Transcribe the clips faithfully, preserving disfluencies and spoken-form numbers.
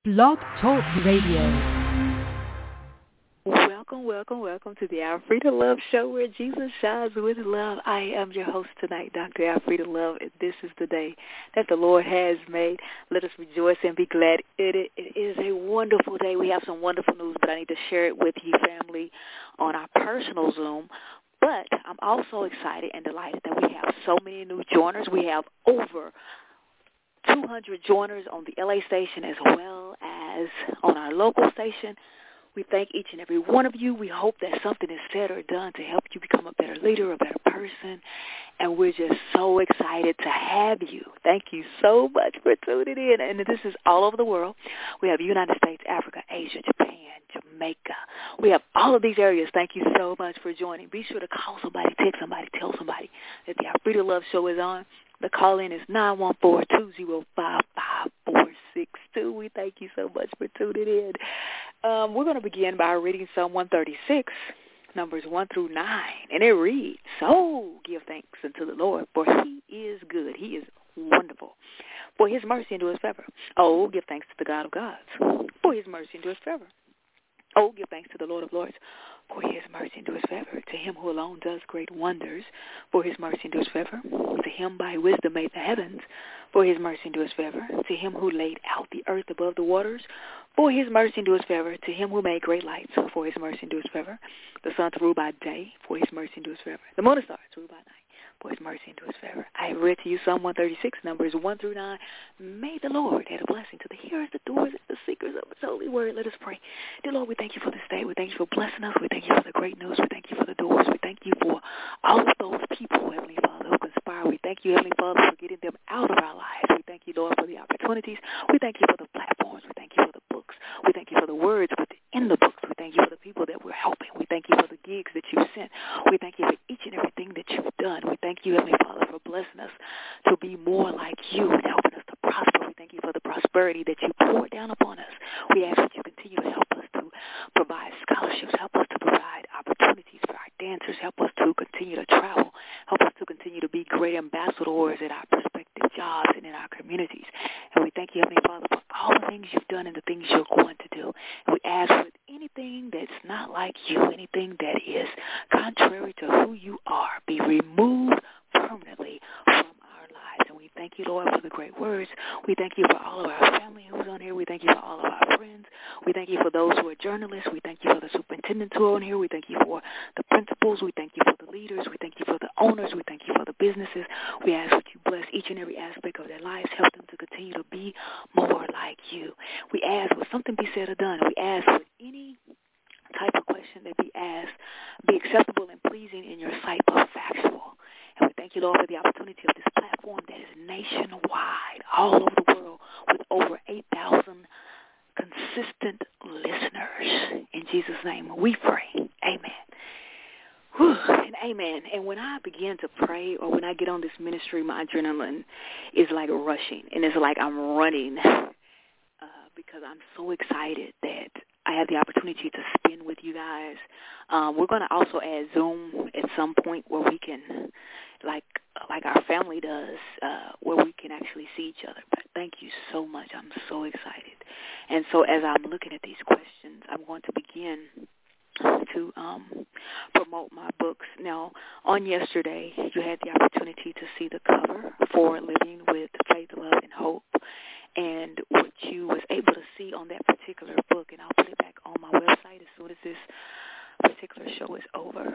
Blog Talk Radio. Welcome, welcome, welcome to the Alfreda Love Show, where Jesus shines with love. I am your host tonight, Doctor Alfreda Love, and this is the day that the Lord has made. Let us rejoice and be glad in it. It is a wonderful day. We have some wonderful news, but I need to share it with you, family, on our personal Zoom. But I'm also excited and delighted that we have so many new joiners. We have over two hundred joiners on the L A station as well as on our local station. We thank each and every one of you. We hope that something is said or done to help you become a better leader, a better person. And we're just so excited to have you. Thank you so much for tuning in. And this is all over the world. We have United States, Africa, Asia, Japan, Jamaica. We have all of these areas. Thank you so much for joining. Be sure to call somebody, text somebody, tell somebody that the Alfreda Love Show is on. The call-in is nine one four, two zero five, five four six two. We thank you so much for tuning in. Um, we're going to begin by reading Psalm one thirty-six, numbers one through nine. And it reads, "So give thanks unto the Lord, for he is good. He is wonderful. For his mercy endures forever. Oh, give thanks to the God of gods, for his mercy endures forever. Oh, give thanks to the Lord of lords, for his mercy endures forever. To him who alone does great wonders, for his mercy endures forever. To him by wisdom made the heavens, for his mercy endures forever. To him who laid out the earth above the waters, for his mercy endures forever. To him who made great lights, for his mercy endures forever. The sun to rule by day, for his mercy endures forever. The moon and stars to rule by night, for his mercy endures forever." I read to you Psalm one thirty-six, numbers one through nine. May the Lord add a blessing to the hearers, the doers, and the seekers of his holy word. Let us pray. Dear Lord, we thank you for this day. We thank you for blessing us. We thank you for the great news. We thank you for the doors. We thank you for all of those people, Heavenly Father, who conspire. We thank you, Heavenly Father, for getting them out of our lives. We thank you, Lord, for the opportunities. We thank you for the platforms. We thank you for the books. We thank you for the words within the books. We thank you for the people that we're helping. We thank you for the gigs that you've sent. We thank you for each and everything that you've done. We thank you, Heavenly Father, for blessing us to be more like you and helping us to prosper. We thank you for the prosperity that you pour down upon us. We ask that you continue to help us to provide scholarships, help us to provide opportunities for our dancers, help us to continue to travel, help us to continue to be great ambassadors at our prospective jobs and in our communities. And we thank you, Heavenly Father, for all the things you've done and the things you're going to do. And we ask for anything that's not like you, anything that is contrary to who you are, be removed permanently from our lives. And we thank you, Lord, for the great words. We thank you for all of our family who's on here. We thank you for all of our friends. We thank you for those who are journalists. We thank you for the superintendents who are on here. We thank you for the principals. We thank you for the leaders. We thank you for the owners. We thank you for the businesses. We ask that you bless each and every aspect of their lives. Help them to continue to be more like you. We ask, would something be said or done? We ask, would any type of question that be asked be acceptable and pleasing in your sight, but factual. And we thank you, Lord, for the opportunity of this platform that is nationwide, all over the world, with over eight thousand consistent listeners. In Jesus' name we pray. Amen. Whew, and amen. And when I begin to pray or when I get on this ministry, my adrenaline is like rushing. And it's like I'm running uh, because I'm so excited that I have the opportunity to spend with you guys. Um, we're going to also add Zoom at some point where we can, like like our family does, uh, where we can actually see each other. But thank you so much. I'm so excited. And so as I'm looking at these questions, I'm going to begin to um, promote my books. Now, on yesterday, you had the opportunity to see the cover for Living with Faith, Love, and Hope. And what you was able to see on that particular book, and I'll put it back on my website as soon as this particular show is over.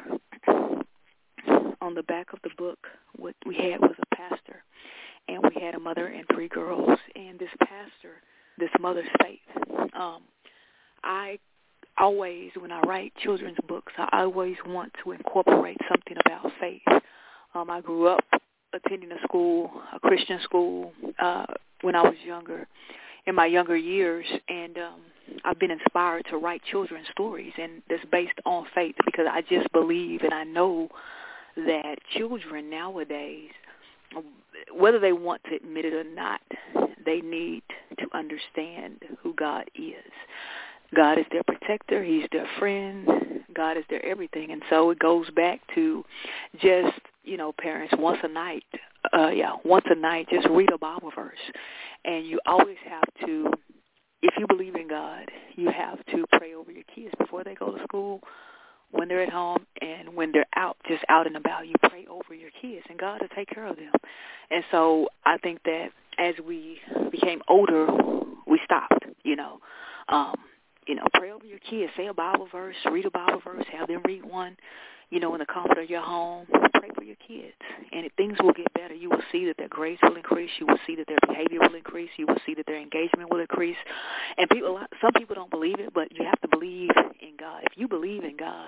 On the back of the book, what we had was a pastor, and we had a mother and three girls. And this pastor, this mother's faith, um, I always, when I write children's books, I always want to incorporate something about faith. Um, I grew up attending a school, a Christian school, uh, when I was younger, in my younger years, and um, I've been inspired to write children's stories, and that's based on faith because I just believe and I know that children nowadays, whether they want to admit it or not, they need to understand who God is. God is their protector. He's their friend. God is their everything. And so it goes back to just, you know, parents, once a night, uh, yeah, once a night, just read a Bible verse. And you always have to, if you believe God, you have to pray over your kids before they go to school, when they're at home, and when they're out, just out and about. You pray over your kids, and God will take care of them. And so I think that as we became older, we stopped, you know. Um, you know, pray over your kids. Say a Bible verse, read a Bible verse, have them read one, you know, in the comfort of your home. Pray for your kids, and things will get better. You will see that their grades will increase. You will see that their behavior will increase. You will see that their engagement will increase. And people, some people don't believe it, but you have to believe in God. If you believe in God,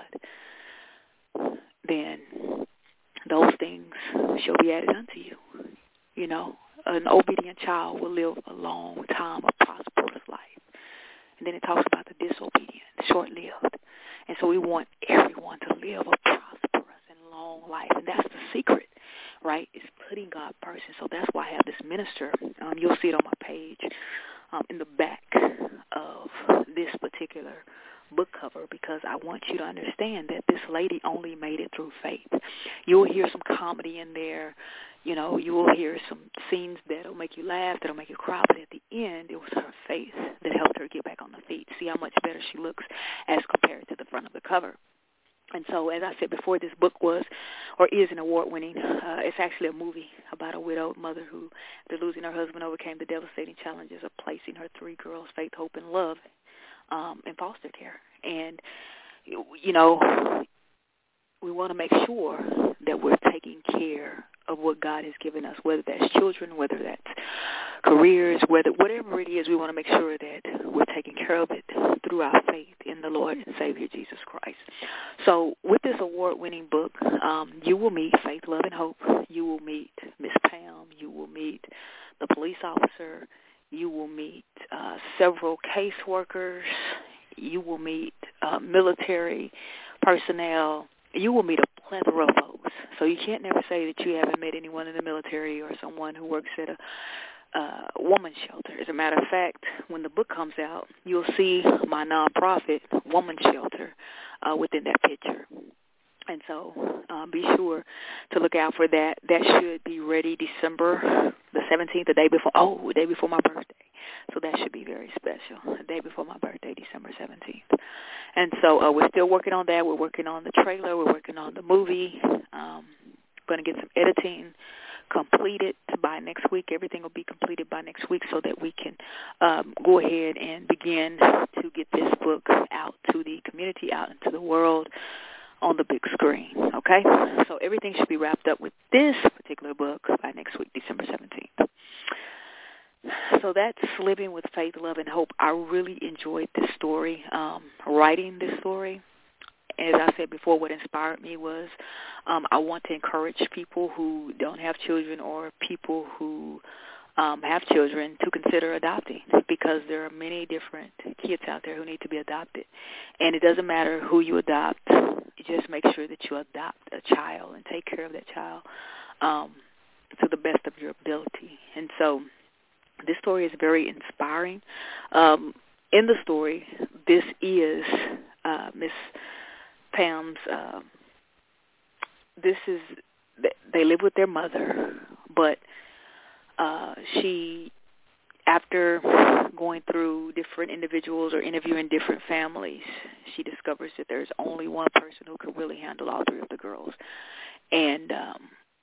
then those things shall be added unto you. You know, an obedient child will live a long time, a prosperous life. And then it talks about the disobedient, short-lived. And so we want everyone to live a prosperous and long life. And that's the secret, right, is putting God first. And so that's why I have this minister. Um, you'll see it on my page um, in the back of this particular book cover, because I want you to understand that this lady only made it through faith. You'll hear some comedy in there. You know, you will hear some scenes that'll make you laugh, that'll make you cry, but at the end, it was her faith that helped her get back on her feet. See how much better she looks as compared to the front of the cover. And so, as I said before, this book was or is an award-winning. Uh, it's actually a movie about a widowed mother who, after losing her husband, overcame the devastating challenges of placing her three girls, Faith, Hope, and Love, um, in foster care. And, you know, we want to make sure that we're taking care of what God has given us, whether that's children, whether that's careers, whether whatever it is, we want to make sure that we're taking care of it through our faith in the Lord and Savior Jesus Christ. So with this award-winning book, um, you will meet Faith, Love, and Hope. You will meet Miss Pam. You will meet the police officer. You will meet uh, several caseworkers. You will meet uh, military personnel. You will meet a plethora of folks. So you can't never say that you haven't met anyone in the military or someone who works at a uh, woman's shelter. As a matter of fact, when the book comes out, you'll see my nonprofit, Woman's Shelter, uh, within that picture. And so uh, be sure to look out for that. That should be ready December the seventeenth, the day before, oh, the day before my birthday. So that should be very special, the day before my birthday, December seventeenth. And so uh, we're still working on that. We're working on the trailer. We're working on the movie. Um, going to get some editing completed by next week. Everything will be completed by next week so that we can um, go ahead and begin to get this book out to the community, out into the world, on the big screen, okay? So everything should be wrapped up with this particular book by next week, December seventeenth. So that's Living with Faith, Love, and Hope. I really enjoyed this story, um, writing this story. As I said before, what inspired me was um, I want to encourage people who don't have children or people who um, have children to consider adopting, because there are many different kids out there who need to be adopted. And it doesn't matter who you adopt. You just make sure that you adopt a child and take care of that child um, to the best of your ability. And so this story is very inspiring. Um, in the story, this is uh, Miss Pam's, uh, this is, they live with their mother, but uh, she, after going through different individuals or interviewing different families, she discovers that there's only one person who could really handle all three of the girls. And um,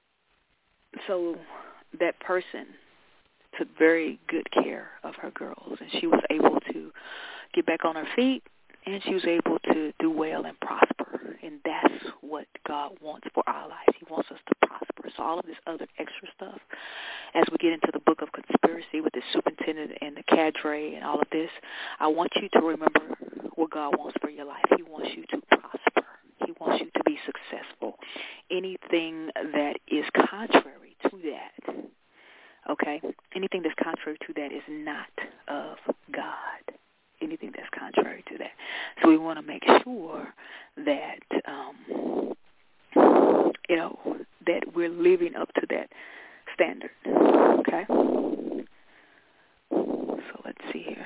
so that person took very good care of her girls, and she was able to get back on her feet, and she was able to do well and prosper. And that's what God wants for our lives. He wants us to prosper. So all of this other extra stuff, as we get into the book of conspiracy with the superintendent and the cadre and all of this, I want you to remember what God wants for your life. He wants you to prosper. He wants you to be successful. Anything that is contrary to that, okay, anything that's contrary to that is not of God. Anything that's contrary to that. So we want to make sure that, um, you know, that we're living up to that standard, okay? So let's see here.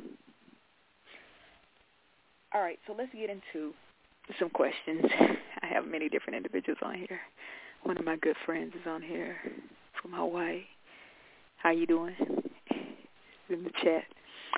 All right, so let's get into some questions. I have many different individuals on here. One of my good friends is on here from Hawaii. How you doing? In the chat.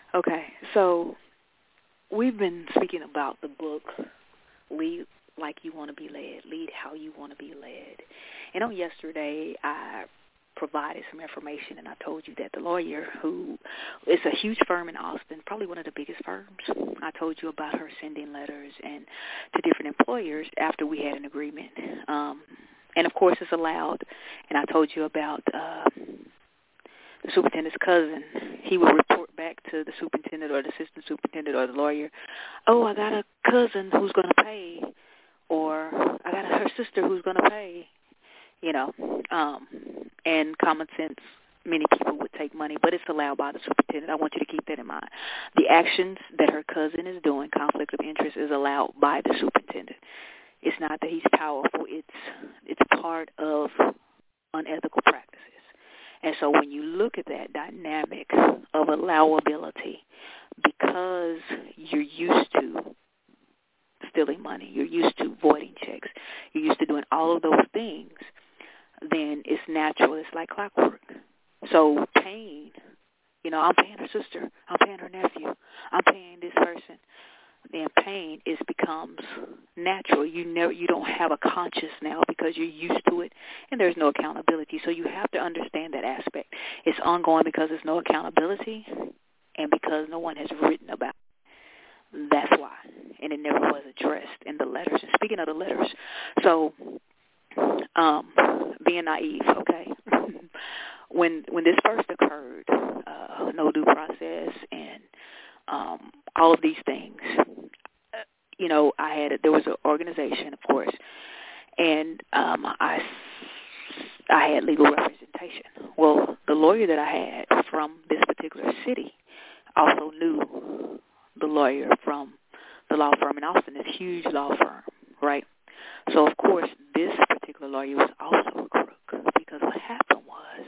Okay, so we've been speaking about the book, Lead Like You Want to Be Led, Lead How You Want to Be Led. And on yesterday, I provided some information, and I told you that the lawyer, who is a huge firm in Austin, probably one of the biggest firms, I told you about her sending letters and to different employers after we had an agreement. Um, and, of course, it's allowed. And I told you about uh, the superintendent's cousin. He would report back to the superintendent or the assistant superintendent or the lawyer, oh, I got a cousin who's going to pay, or I got her sister who's going to pay. You know, um, and common sense, many people would take money, but it's allowed by the superintendent. I want you to keep that in mind. The actions that her cousin is doing, conflict of interest, is allowed by the superintendent. It's not that he's powerful. It's it's part of unethical practices. And so when you look at that dynamic of allowability, because you're used to stealing money, you're used to voiding checks, you're used to doing all of those things, then it's natural. It's like clockwork. So paying, you know, I'm paying her sister, I'm paying her nephew, I'm paying this person. Then paying is becomes natural. You never, you don't have a conscience now because you're used to it, and there's no accountability. So you have to understand that aspect. It's ongoing because there's no accountability, and because no one has written about it. That's why, and it never was addressed in the letters. And speaking of the letters, so. Um, being naive, okay. when when this first occurred, uh, no due process and um, all of these things, uh, you know, I had a, there was an organization, of course, and um, I I had legal representation. Well, the lawyer that I had from this particular city also knew the lawyer from the law firm in Austin, this huge law firm, right? So, of course, this particular lawyer was also a crook, because what happened was,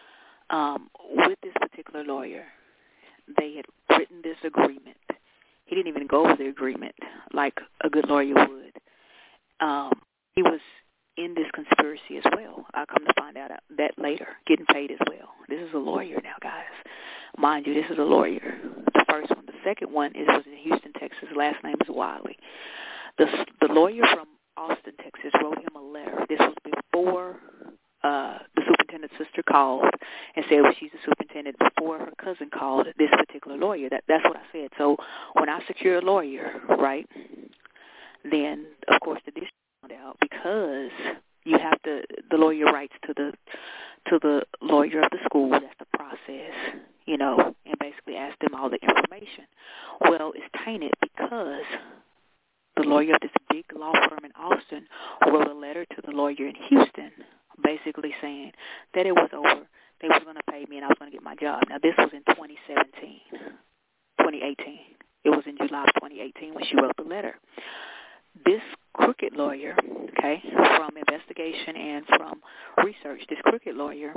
um, with this particular lawyer, they had written this agreement. He didn't even go over the agreement like a good lawyer would. Um, he was in this conspiracy as well. I'll come to find out that later, getting paid as well. This is a lawyer now, guys. Mind you, this is a lawyer. The first one. The second one is was in Houston, Texas. His last name is Wiley. The, the lawyer from Austin, Texas, wrote him a letter. This was before uh, the superintendent's sister called and said, well, she's the superintendent, before her cousin called this particular lawyer. That, that's what I said. So when I secure a lawyer, right, then, of course, the district found out, because you have to, the lawyer writes to the to the lawyer of the school, that's the process, you know, and basically asks them all the information. Well, it's tainted because the lawyer of this big law firm in Austin wrote a letter to the lawyer in Houston basically saying that it was over, they were going to pay me, and I was going to get my job. Now, this was in twenty seventeen, twenty eighteen. It was in July of twenty eighteen when she wrote the letter. This crooked lawyer, okay, from investigation and from research, this crooked lawyer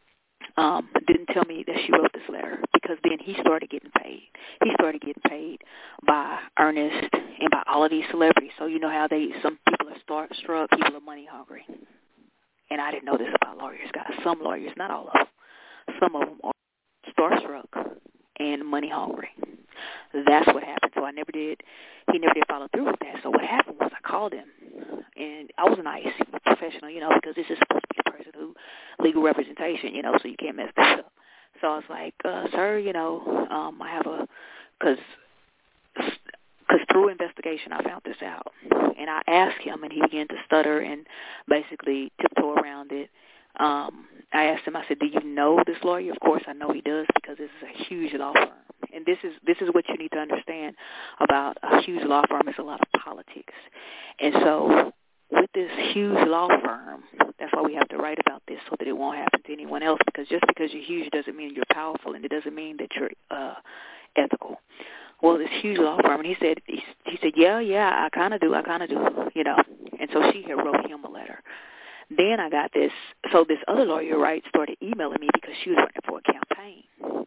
um, didn't tell me that she wrote this letter, because then he started getting paid. He started getting paid by Ernest and by all of these celebrities. So you know how they, some people are starstruck, people are money hungry. And I didn't know this about lawyers, guys. Some lawyers, not all of them, some of them are starstruck and money hungry. That's what happened. So I never did, he never did follow through with that. So what happened was I called him, and I was nice, professional, you know, because this is supposed to be the person who, legal representation, you know, so you can't mess this up. So I was like, uh, sir, you know, um, I have a, because because through investigation I found this out. And I asked him, and he began to stutter and basically tiptoe around it. Um, I asked him, I said, do you know this lawyer? Of course I know he does, because this is a huge law firm. And this is this is what you need to understand about a huge law firm, is a lot of politics. And so with this huge law firm, that's why we have to write about this, so that it won't happen to anyone else, because just because you're huge doesn't mean you're powerful, and it doesn't mean that you're uh, ethical. Well, this huge law firm, and he said, he, he said, yeah, yeah, I kind of do, I kind of do, you know. And so she had wrote him a letter. Then I got this, so this other lawyer, right, started emailing me because she was running for a campaign.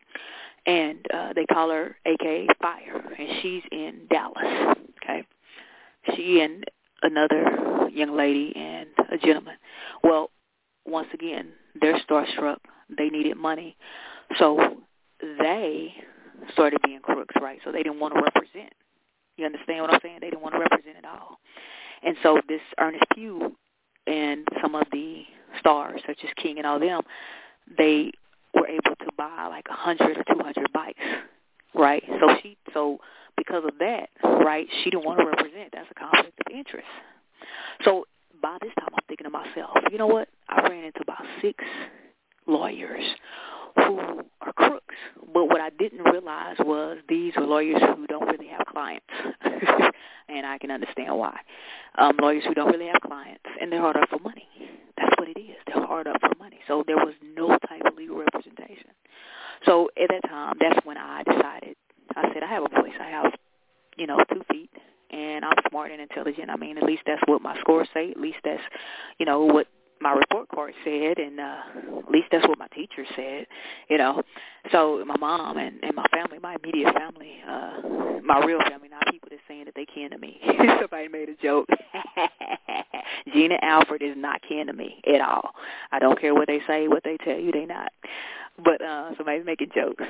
And uh, they call her A K A Fire, and she's in Dallas, okay? She and another young lady and a gentleman. Well, once again, they're starstruck. They needed money. So they started being crooks, right? So they didn't want to represent. You understand what I'm saying? They didn't want to represent at all. And so this Ernest Pugh and some of the stars, such as King and all them, they were able to buy like a hundred or two hundred bikes, right? So she, so because of that, right, she didn't want to represent. That's a conflict of interest. So by this time, I'm thinking to myself, you know what? I ran into about six lawyers who are crooks. But what I didn't realize was these are lawyers who don't really have clients. And I can understand why. Um, lawyers who don't really have clients, and they're hard up for money. That's what it is. They're hard up for money. So there was no type of legal representation. So at that time, that's when I decided, I said, I have a voice. I have, you know, two feet, and I'm smart and intelligent. I mean, at least that's what my scores say. At least that's, you know, what my report card said, and uh, at least that's what my teacher said, you know. So my mom and, and my family, my immediate family, uh, my real family, not people that's saying that they kin to me. Somebody made a joke. Gina Alfred is not kin to me at all. I don't care what they say, what they tell you, they not. But uh, somebody's making jokes.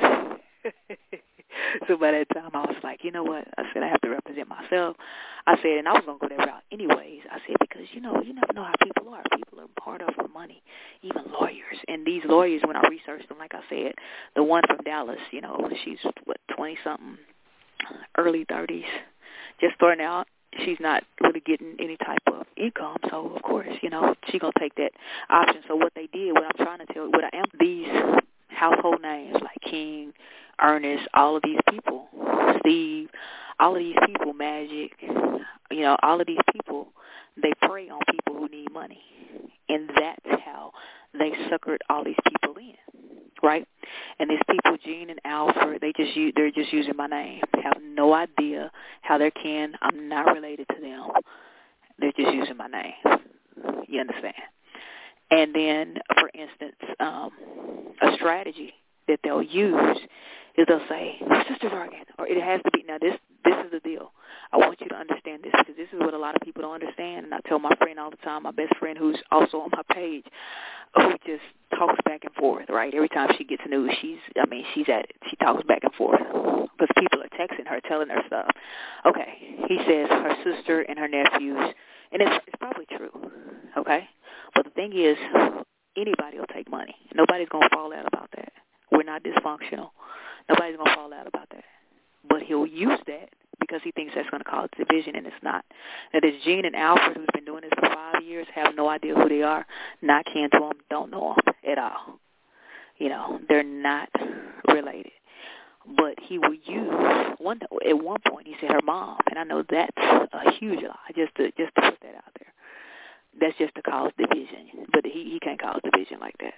So by that time, I was like, you know what? I said, I have to represent myself. I said, and I was going to go that route anyways. I said, because, you know, you never know how people are. People are part of for money, even lawyers. And these lawyers, when I researched them, like I said, the one from Dallas, you know, she's, what, twenty-something, early thirties, just starting out. She's not really getting any type of income. So, of course, you know, she's going to take that option. So what they did, what I'm trying to tell, what I am, these household names like King, Ernest, all of these people, Steve, all of these people, Magic, you know, all of these people, they prey on people who need money. And that's how they suckered all these people in, right? And these people, Gene and Alfred, they just use, they're just using my name. They have no idea how they're kin. I'm not related to them. They're just using my name. You understand? And then, for instance, um, a strategy that they'll use is they'll say, Sister Vargan, or it has to be, now this this is the deal. I want you to understand this because this is what a lot of people don't understand. And I tell my friend all the time, my best friend who's also on my page, who just talks back and forth, right? Every time she gets news, she's, I mean, she's at it. She talks back and forth because people are texting her, telling her stuff. Okay, he says her sister and her nephews, and it's, it's probably true, okay? But the thing is, anybody will take money. Nobody's going to fall out about that. We're not dysfunctional. Nobody's going to fall out about that. But he'll use that because he thinks that's going to cause division, and it's not. Now, there's Gene and Alfred, who's been doing this for five years, have no idea who they are, not kin to them, don't know them at all. You know, they're not related. But he will use, one at one point he said her mom, and I know that's a huge lie, just to, just to put that out there. That's just to cause division. But he, he can't cause division like that.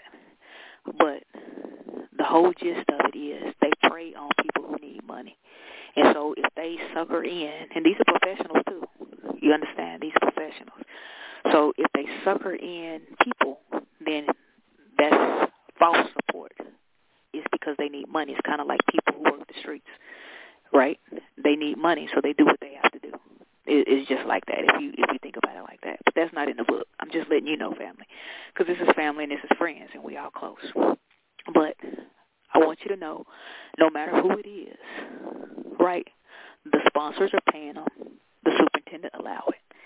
But the whole gist of it is they prey on people who need money. And so if they sucker in, and these are professionals too, you understand, these professionals. So if they sucker in people, then that's false support. It's because they need money. It's kind of like people who work the streets, right? They need money, so they do what they have to do. It, it's just like that if you if you think about it like that. But that's not in the book. I'm just letting you know, family, because this is family and this is friends, and we all close. But I want you to know, no matter who it is, right, the sponsors are paying them. The superintendent allow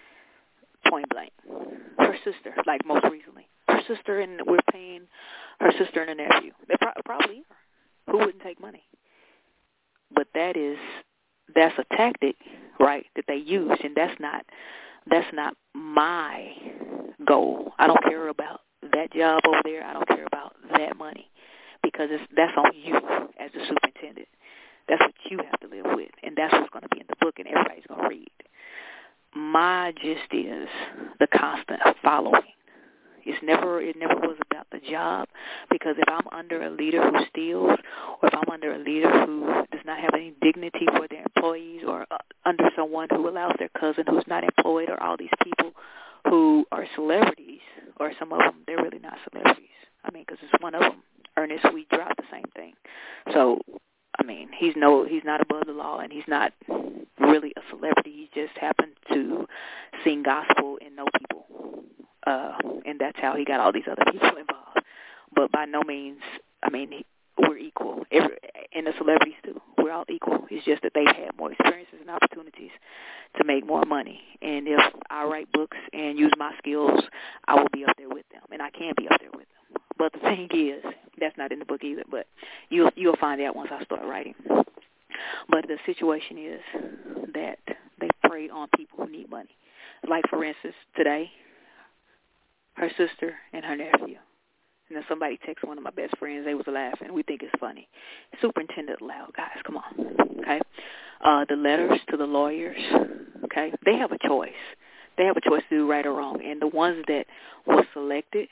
it, point blank. Her sister, like most recently. Her sister, and we're paying her sister and her nephew. They pro- probably are. Who wouldn't take money? But that is, that's a tactic, right, that they use, and that's not, that's not my goal. I don't care about that job over there. I don't care about that money, because it's, that's on you as the superintendent. That's what you have to live with, and that's what's going to be in the book, and everybody's going to read. My gist is the constant following. It's never, it never was about the job, because if I'm under a leader who steals, or if I'm under a leader who does not have any dignity for their employees, or uh, under someone who allows their cousin who's not employed, or all these people who are celebrities, or some of them, they're really not celebrities. I mean, because it's one of them, Ernest, we drive the same thing. So, I mean, he's no, he's not above the law, and he's not really a celebrity. He just happened to sing gospel and know people. Uh, and that's how he got all these other people involved. But by no means, I mean, he, we're equal. Every, and the celebrities too. we're all equal. It's just that they've had more experiences and opportunities to make more money. And if I write books and use my skills, I will be up there with them, and I can be up there with them. But the thing is, that's not in the book either, but you'll, you'll find out once I start writing. But the situation is that they prey on people who need money. Like, for instance, today, her sister and her nephew. And then somebody texted one of my best friends. They was laughing. We think it's funny. Superintendent Loud, guys, come on, okay? Uh, the letters to the lawyers, okay? They have a choice. They have a choice to do right or wrong. And the ones that were selected,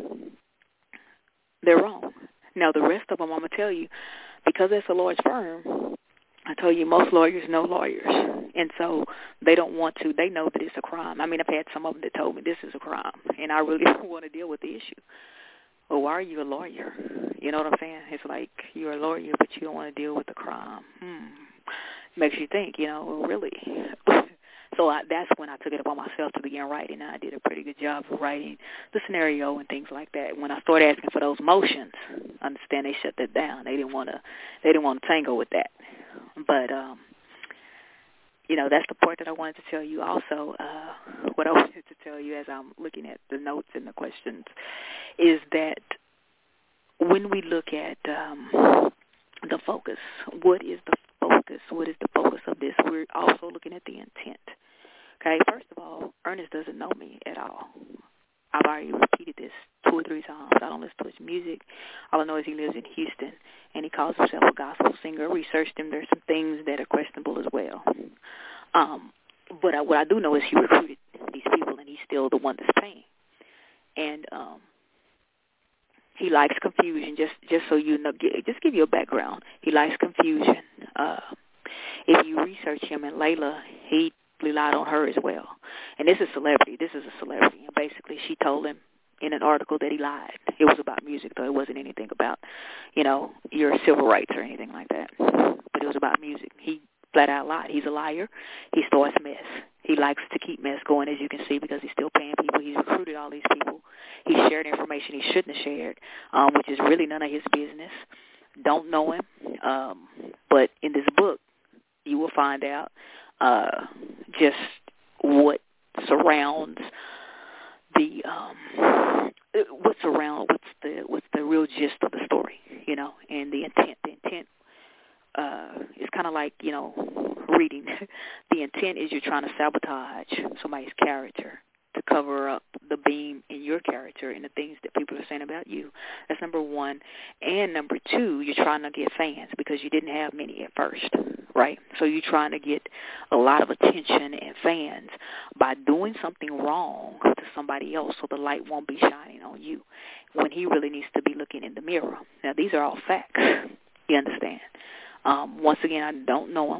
they're wrong. Now, the rest of them, I'm going to tell you, because it's a large firm, I told you most lawyers know lawyers. And so they don't want to. They know that it's a crime. I mean, I've had some of them that told me this is a crime, and I really don't want to deal with the issue. Well, why are you a lawyer? You know what I'm saying? It's like you're a lawyer, but you don't want to deal with the crime. Hmm. Makes you think, you know, well, really. So I, that's when I took it upon myself to begin writing, and I did a pretty good job of writing the scenario and things like that. When I started asking for those motions, I understand they shut that down. They didn't want to. They didn't want to tango with that. But um, you know, that's the part that I wanted to tell you. Also, uh, what I wanted to tell you as I'm looking at the notes and the questions is that when we look at um, the focus, what is the focus? What is the focus of this? We're also looking at the intent. Okay, first of all, Ernest doesn't know me at all. I've already repeated this two or three times. I don't listen to his music. All I know is he lives in Houston, and he calls himself a gospel singer. I researched him. There's some things that are questionable as well. Um, but I, what I do know is he recruited these people, and he's still the one that's paying. And um, he likes confusion, just just so you know, just give you a background. He likes confusion. Uh, if you research him and Layla, he relied on her as well. And this is celebrity. This is a celebrity. And basically she told him in an article that he lied. It was about music, though. It wasn't anything about, you know, your civil rights or anything like that. But it was about music. He flat out lied. He's a liar. He starts mess. He likes to keep mess going, as you can see, because he's still paying people. He's recruited all these people. He's shared information he shouldn't have shared, um, which is really none of his business. Don't know him. Um, but in this book, you will find out uh, just what surrounds the um, what surround what's the what's the real gist of the story, you know, and the intent. The intent uh, is kind of like, you know, reading. The intent is you're trying to sabotage somebody's character to cover up the beam in your character and the things that people are saying about you. That's number one. And number two, you're trying to get fans because you didn't have many at first, right? So you're trying to get a lot of attention and fans by doing something wrong to somebody else so the light won't be shining on you when he really needs to be looking in the mirror. Now, these are all facts. You understand? Um, once again, I don't know him.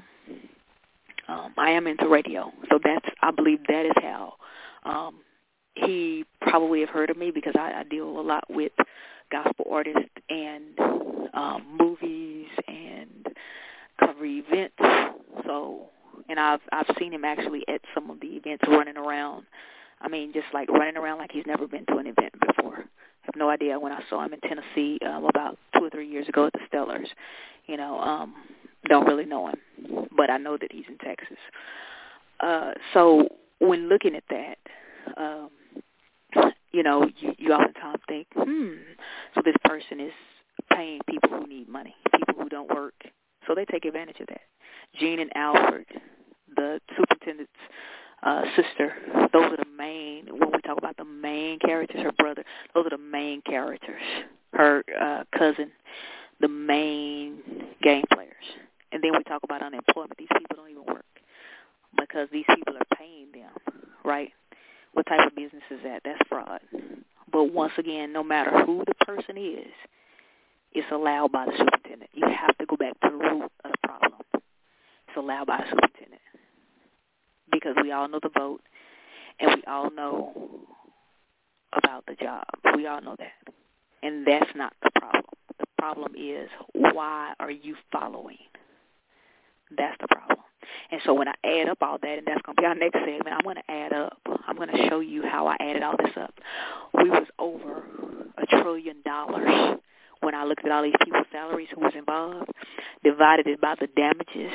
Um, I am into radio, so that's, I believe that is how um, he probably have heard of me, because I, I deal a lot with gospel artists and um, movies and cover events. So, and I've I've seen him actually at some of the events running around. I mean, just like running around like he's never been to an event before. I have no idea when I saw him in Tennessee um, about two or three years ago at the Stellars. You know, um, don't really know him, but I know that he's in Texas. Uh, so when looking at that, um, you know, you, you oftentimes think, hmm, so this person is paying people who need money, people who don't work. So they take advantage of that. Jean and Alfred, the superintendent's uh, sister, those are the main, when we talk about the main characters, her brother, those are the main characters. Her uh, cousin, the main game players. And then we talk about unemployment. These people don't even work because these people are paying them, right? What type of business is that? That's fraud. But once again, no matter who the person is, it's allowed by the superintendent. You have to go back to the root of the problem. It's allowed by the superintendent because we all know the vote and we all know about the job. We all know that. And that's not the problem. The problem is, why are you following? That's the problem. And so when I add up all that, and that's going to be our next segment, I'm going to add up. I'm going to show you how I added all this up. We was over a trillion dollars when I looked at all these people's salaries who was involved, divided it by the damages,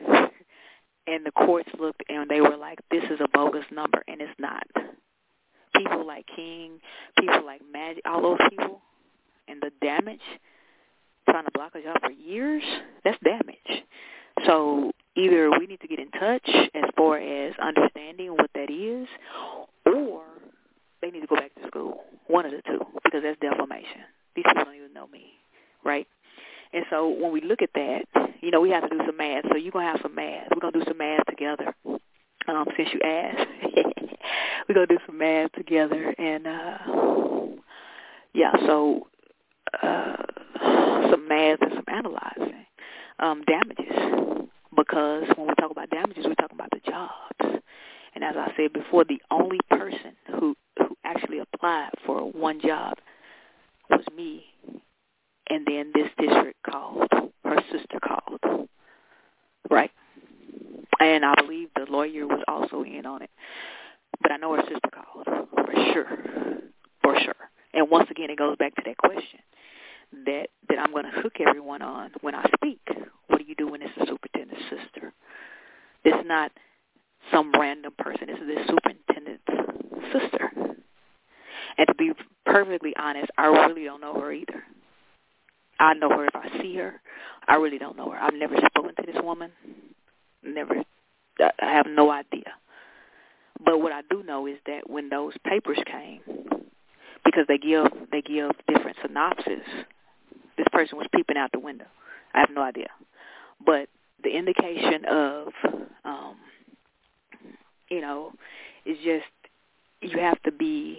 and the courts looked and they were like, this is a bogus number, and it's not. People like King, people like Magic, all those people, and the damage, trying to block a job for years, that's damage. So either we need to get in touch as far as understanding what that is, or they need to go back to school, one of the two, because that's defamation. These people don't even know me, right? And so when we look at that, you know, we have to do some math. So you're going to have some math. We're going to do some math together, um, since you asked. We're going to do some math together. And, uh, yeah, so uh, some math and some analyzing. Um, damages, because when we talk about damages, we're talking about the jobs. And as I said before, the only person who, who actually applied for one job was me. And then this district called, her sister called, right? And I believe the lawyer was also in on it. But I know her sister called, for sure, for sure. And once again, it goes back to that question that, that I'm going to hook everyone on when I speak. What do you do when it's the superintendent's sister? This is not some random person. This is the superintendent's sister. And to be perfectly honest, I really don't know her either. I know her if I see her. I really don't know her. I've never spoken to this woman. Never. I have no idea. But what I do know is that when those papers came, because they give they give different synopses, this person was peeping out the window. I have no idea. But the indication of, um, you know, is just you have to be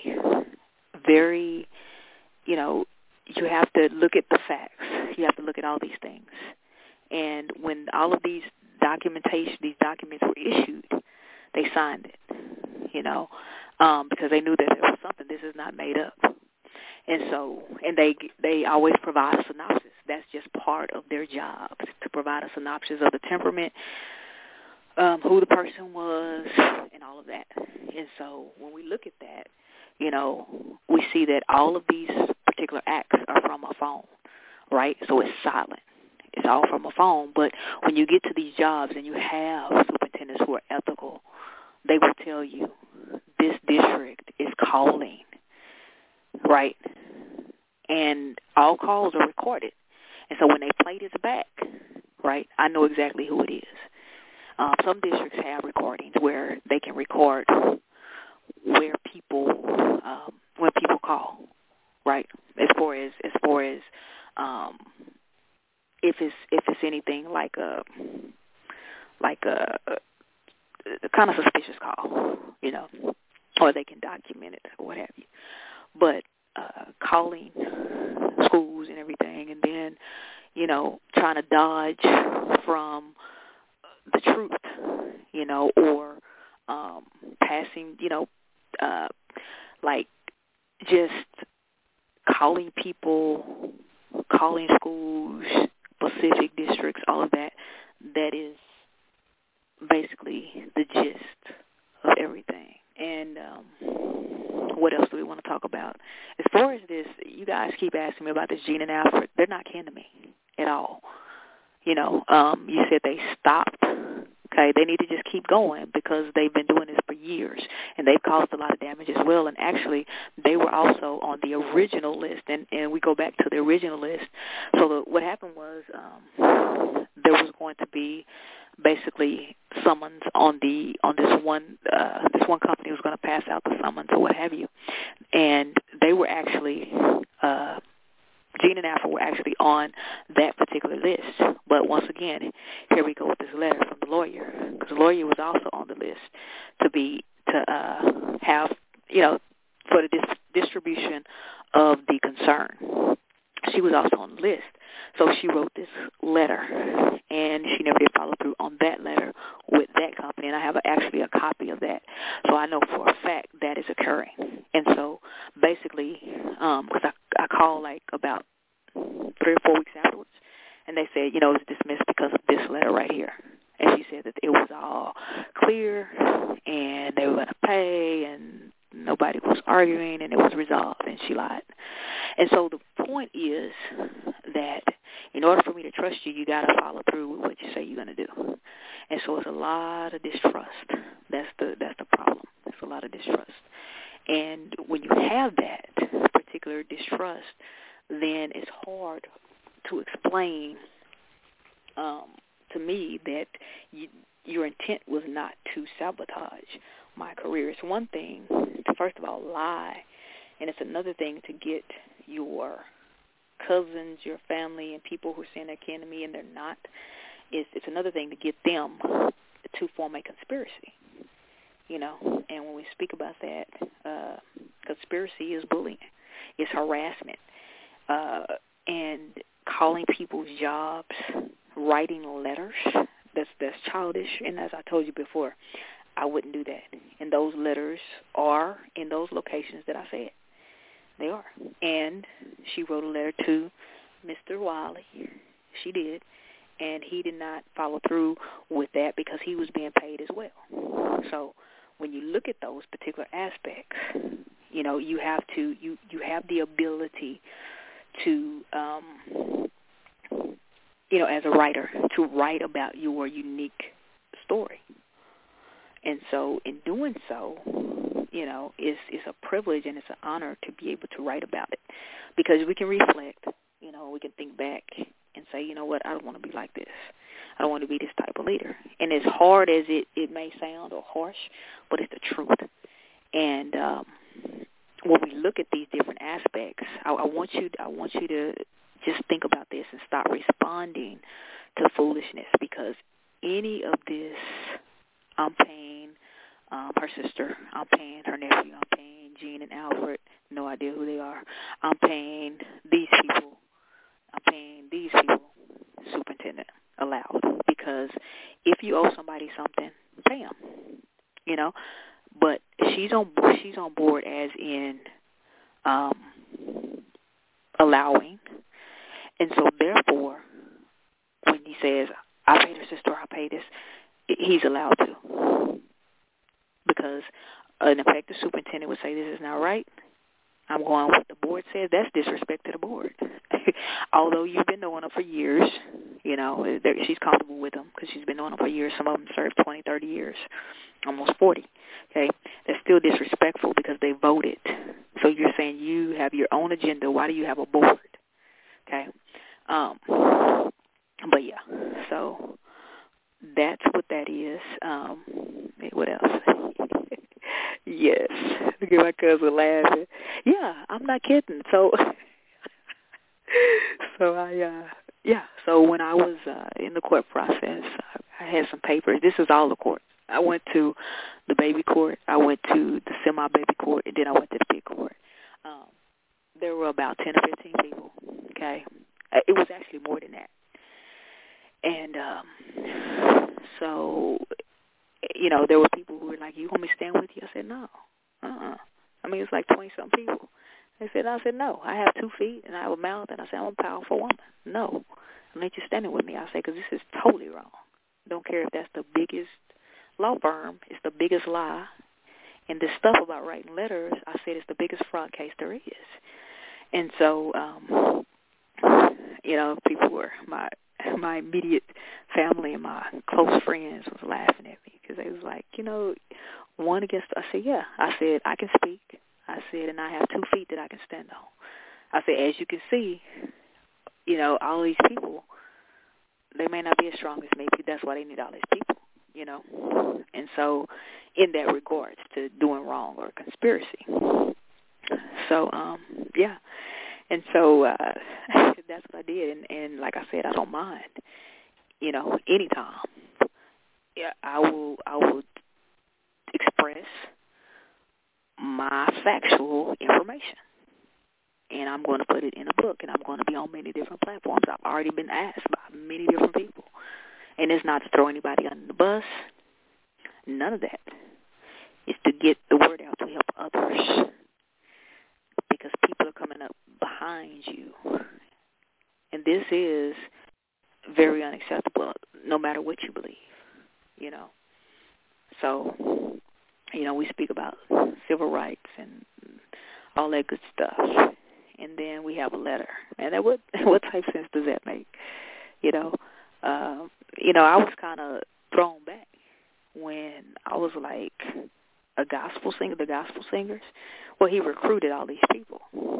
very, you know, you have to look at the facts. You have to look at all these things. And when all of these documentation, these documents were issued, they signed it, you know, um, because they knew that there was something. This is not made up. And so, and they they always provide a synopsis. That's just part of their job, to provide a synopsis of the temperament, um, who the person was, and all of that. And so when we look at that, you know, we see that all of these particular acts are from a phone, right? So it's silent. It's all from a phone. But when you get to these jobs and you have superintendents who are ethical, they will tell you this district is calling, right? And all calls are recorded. And so when they play this back, right, I know exactly who it is. Um, some districts have recordings where they can record where people um, when people call, right? As far as as far as um, if it's if it's anything like a like a, a kind of suspicious call, you know, or they can document it or what have you. But uh, calling schools and everything, and then you know trying to dodge from the truth, you know, or um, passing, you know, uh, like just calling people, calling schools, specific districts, all of that, that is basically the gist of everything. And um, what else do we want to talk about? As far as this, you guys keep asking me about this Gene and Alfred. They're not kin to me at all. You know, um, you said they stopped. Okay, they need to just keep going because they've been doing this for years, and they've caused a lot of damage as well. And actually, they were also on the original list, and, and we go back to the original list. So the, what happened was um, there was going to be basically summons on the on this one uh, this one company was going to pass out the summons or what have you, and they were actually. Uh, Gene and Alfred were actually on that particular list. But once again, here we go with this letter from the lawyer, because the lawyer was also on the list to be, to uh, have, you know, for the dis- distribution of the concern. She was also on the list. So she wrote this letter, and she never did follow through on that letter with that company. And I have a, actually a copy of that. So I know for a fact that is occurring. And so basically, um, because I, I called like about three or four weeks afterwards, and they said, you know, it's dismissed because of this letter right here. And she said that it was all clear, and they were going to pay, and nobody was arguing, and it was resolved, and she lied. And so the point is that in order for me to trust you, you got to follow through with what you say you're going to do. And so it's a lot of distrust. That's the that's the problem. It's a lot of distrust. And when you have that particular distrust, then it's hard to explain um, to me that you, your intent was not to sabotage my career. It's one thing to, first of all, lie, and it's another thing to get your cousins, your family, and people who are saying they're kin to me and they're not. It's, it's another thing to get them to form a conspiracy, you know. And when we speak about that, uh, conspiracy is bullying, it's harassment, uh, and calling people's jobs, writing letters. That's that's childish. And as I told you before, I wouldn't do that. And those letters are in those locations that I said. They are. And she wrote a letter to Mister Wiley. She did. And he did not follow through with that because he was being paid as well. So when you look at those particular aspects, you know, you have to, you, you have the ability to, um, you know, as a writer, to write about your unique story. And so in doing so, you know, it's, it's a privilege and it's an honor to be able to write about it because we can reflect, you know, we can think back and say, you know what, I don't want to be like this. I don't want to be this type of leader. And as hard as it, it may sound or harsh, but it's the truth. And um, when we look at these different aspects, I, I want you I want you to just think about this and stop responding to foolishness because any of this, I'm paying um, her sister, I'm paying her nephew, I'm paying Gene and Alfred, no idea who they are, I'm paying these people, I'm paying these people, superintendent, allowed. Because if you owe somebody something, pay them, you know. But she's on she's on board as in um, allowing. And so therefore, when he says, I paid her sister, I paid this, he's allowed to. Because an effective superintendent would say, this is not right. I'm going with what the board says. That's disrespect to the board. Although you've been knowing them for years, you know, she's comfortable with them because she's been knowing them for years. Some of them served twenty, thirty years, almost forty, okay? That's still disrespectful because they voted. So you're saying you have your own agenda. Why do you have a board, okay? Um, but, yeah, so that's what that is. Um, what else? Yes. Look at my cousin laughing. Yeah, I'm not kidding. So, so I, uh, yeah. So when I was uh, in the court process, I, I had some papers. This is all the court. I went to the baby court. I went to the semi-baby court, and then I went to the big court. Um, there were about ten or fifteen people. Okay, it was actually more than that. And um, so, you know, there were people who were like, you want me to stand with you? I said, no. Uh-uh. I mean, it's like twenty-something people. They said, I said, no. I have two feet, and I have a mouth, and I said, I'm a powerful woman. No. I need you standing with me. I said, because this is totally wrong. Don't care if that's the biggest law firm. It's the biggest lie. And this stuff about writing letters, I said, it's the biggest fraud case there is. And so, um, you know, people were, my my immediate family and my close friends was laughing at me because they was like, you know, one against, I said, yeah. I said, I can speak. I said, and I have two feet that I can stand on. I said, as you can see, you know, all these people, they may not be as strong as me, but that's why they need all these people, you know. And so in that regards to doing wrong or conspiracy. So, um, yeah. And so uh, that's what I did. And, and like I said, I don't mind, you know, anytime. Yeah, I will, I will express my factual information. And I'm going to put it in a book, and I'm going to be on many different platforms. I've already been asked by many different people. And it's not to throw anybody under the bus. None of that. It's to get the word out to help others. Because people are coming up behind you. And this is very unacceptable, no matter what you believe, you know. So, you know, we speak about civil rights and all that good stuff. and then we have a letter. And that what what type of sense does that make? You know, uh, you know, I was kind of thrown back when I was like a gospel singer, the gospel singers. Well, he recruited all these people,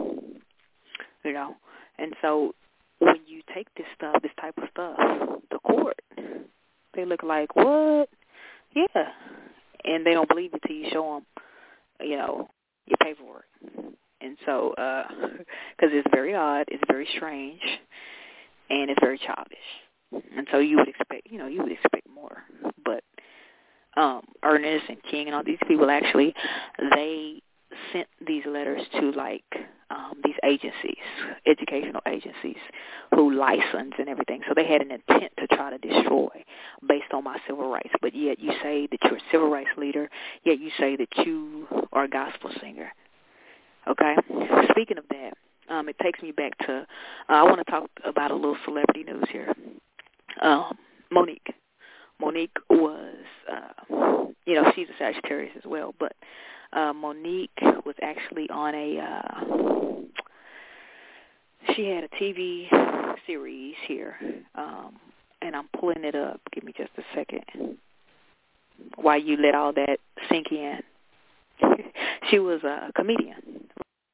you know, and so when you take this stuff, this type of stuff, to court, they look like, what? Yeah. And they don't believe it till you show them, you know, your paperwork. And so, because uh, it's very odd, it's very strange, and it's very childish. And so you would expect, you know, you would expect more. But um, Ernest and King and all these people, actually, they sent these letters to, like, um, these agencies, educational agencies, who license and everything. So they had an intent to try to destroy based on my civil rights. But yet you say that you're a civil rights leader, yet you say that you are a gospel singer. Okay? Speaking of that, um, it takes me back to, uh, I want to talk about a little celebrity news here. Um, Monique. Monique was, uh, you know, she's a Sagittarius as well, but uh, Monique was actually on a, uh, she had a T V series here, um, and I'm pulling it up. Give me just a second while you let all that sink in. She was a comedian,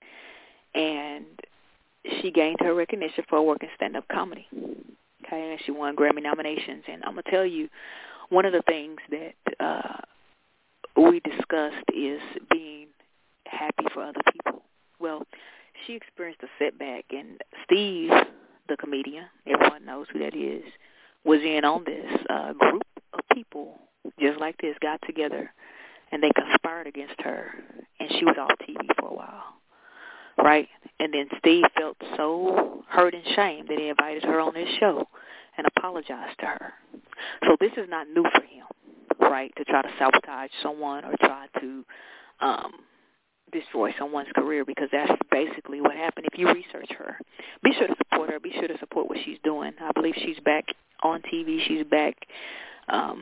and she gained her recognition for working stand-up comedy. Okay, and she won Grammy nominations. And I'm going to tell you, one of the things that uh, we discussed is being happy for other people. Well, she experienced a setback, and Steve, the comedian, everyone knows who that is, was in on this. Uh, group of people just like this got together, and they conspired against her, and she was off T V for a while, right? And then Steve felt so hurt and shamed that he invited her on his show and apologized to her. So this is not new for him, right, to try to sabotage someone or try to um, destroy someone's career, because that's basically what happened. If you research her, be sure to support her. Be sure to support what she's doing. I believe she's back on T V. She's back. Um,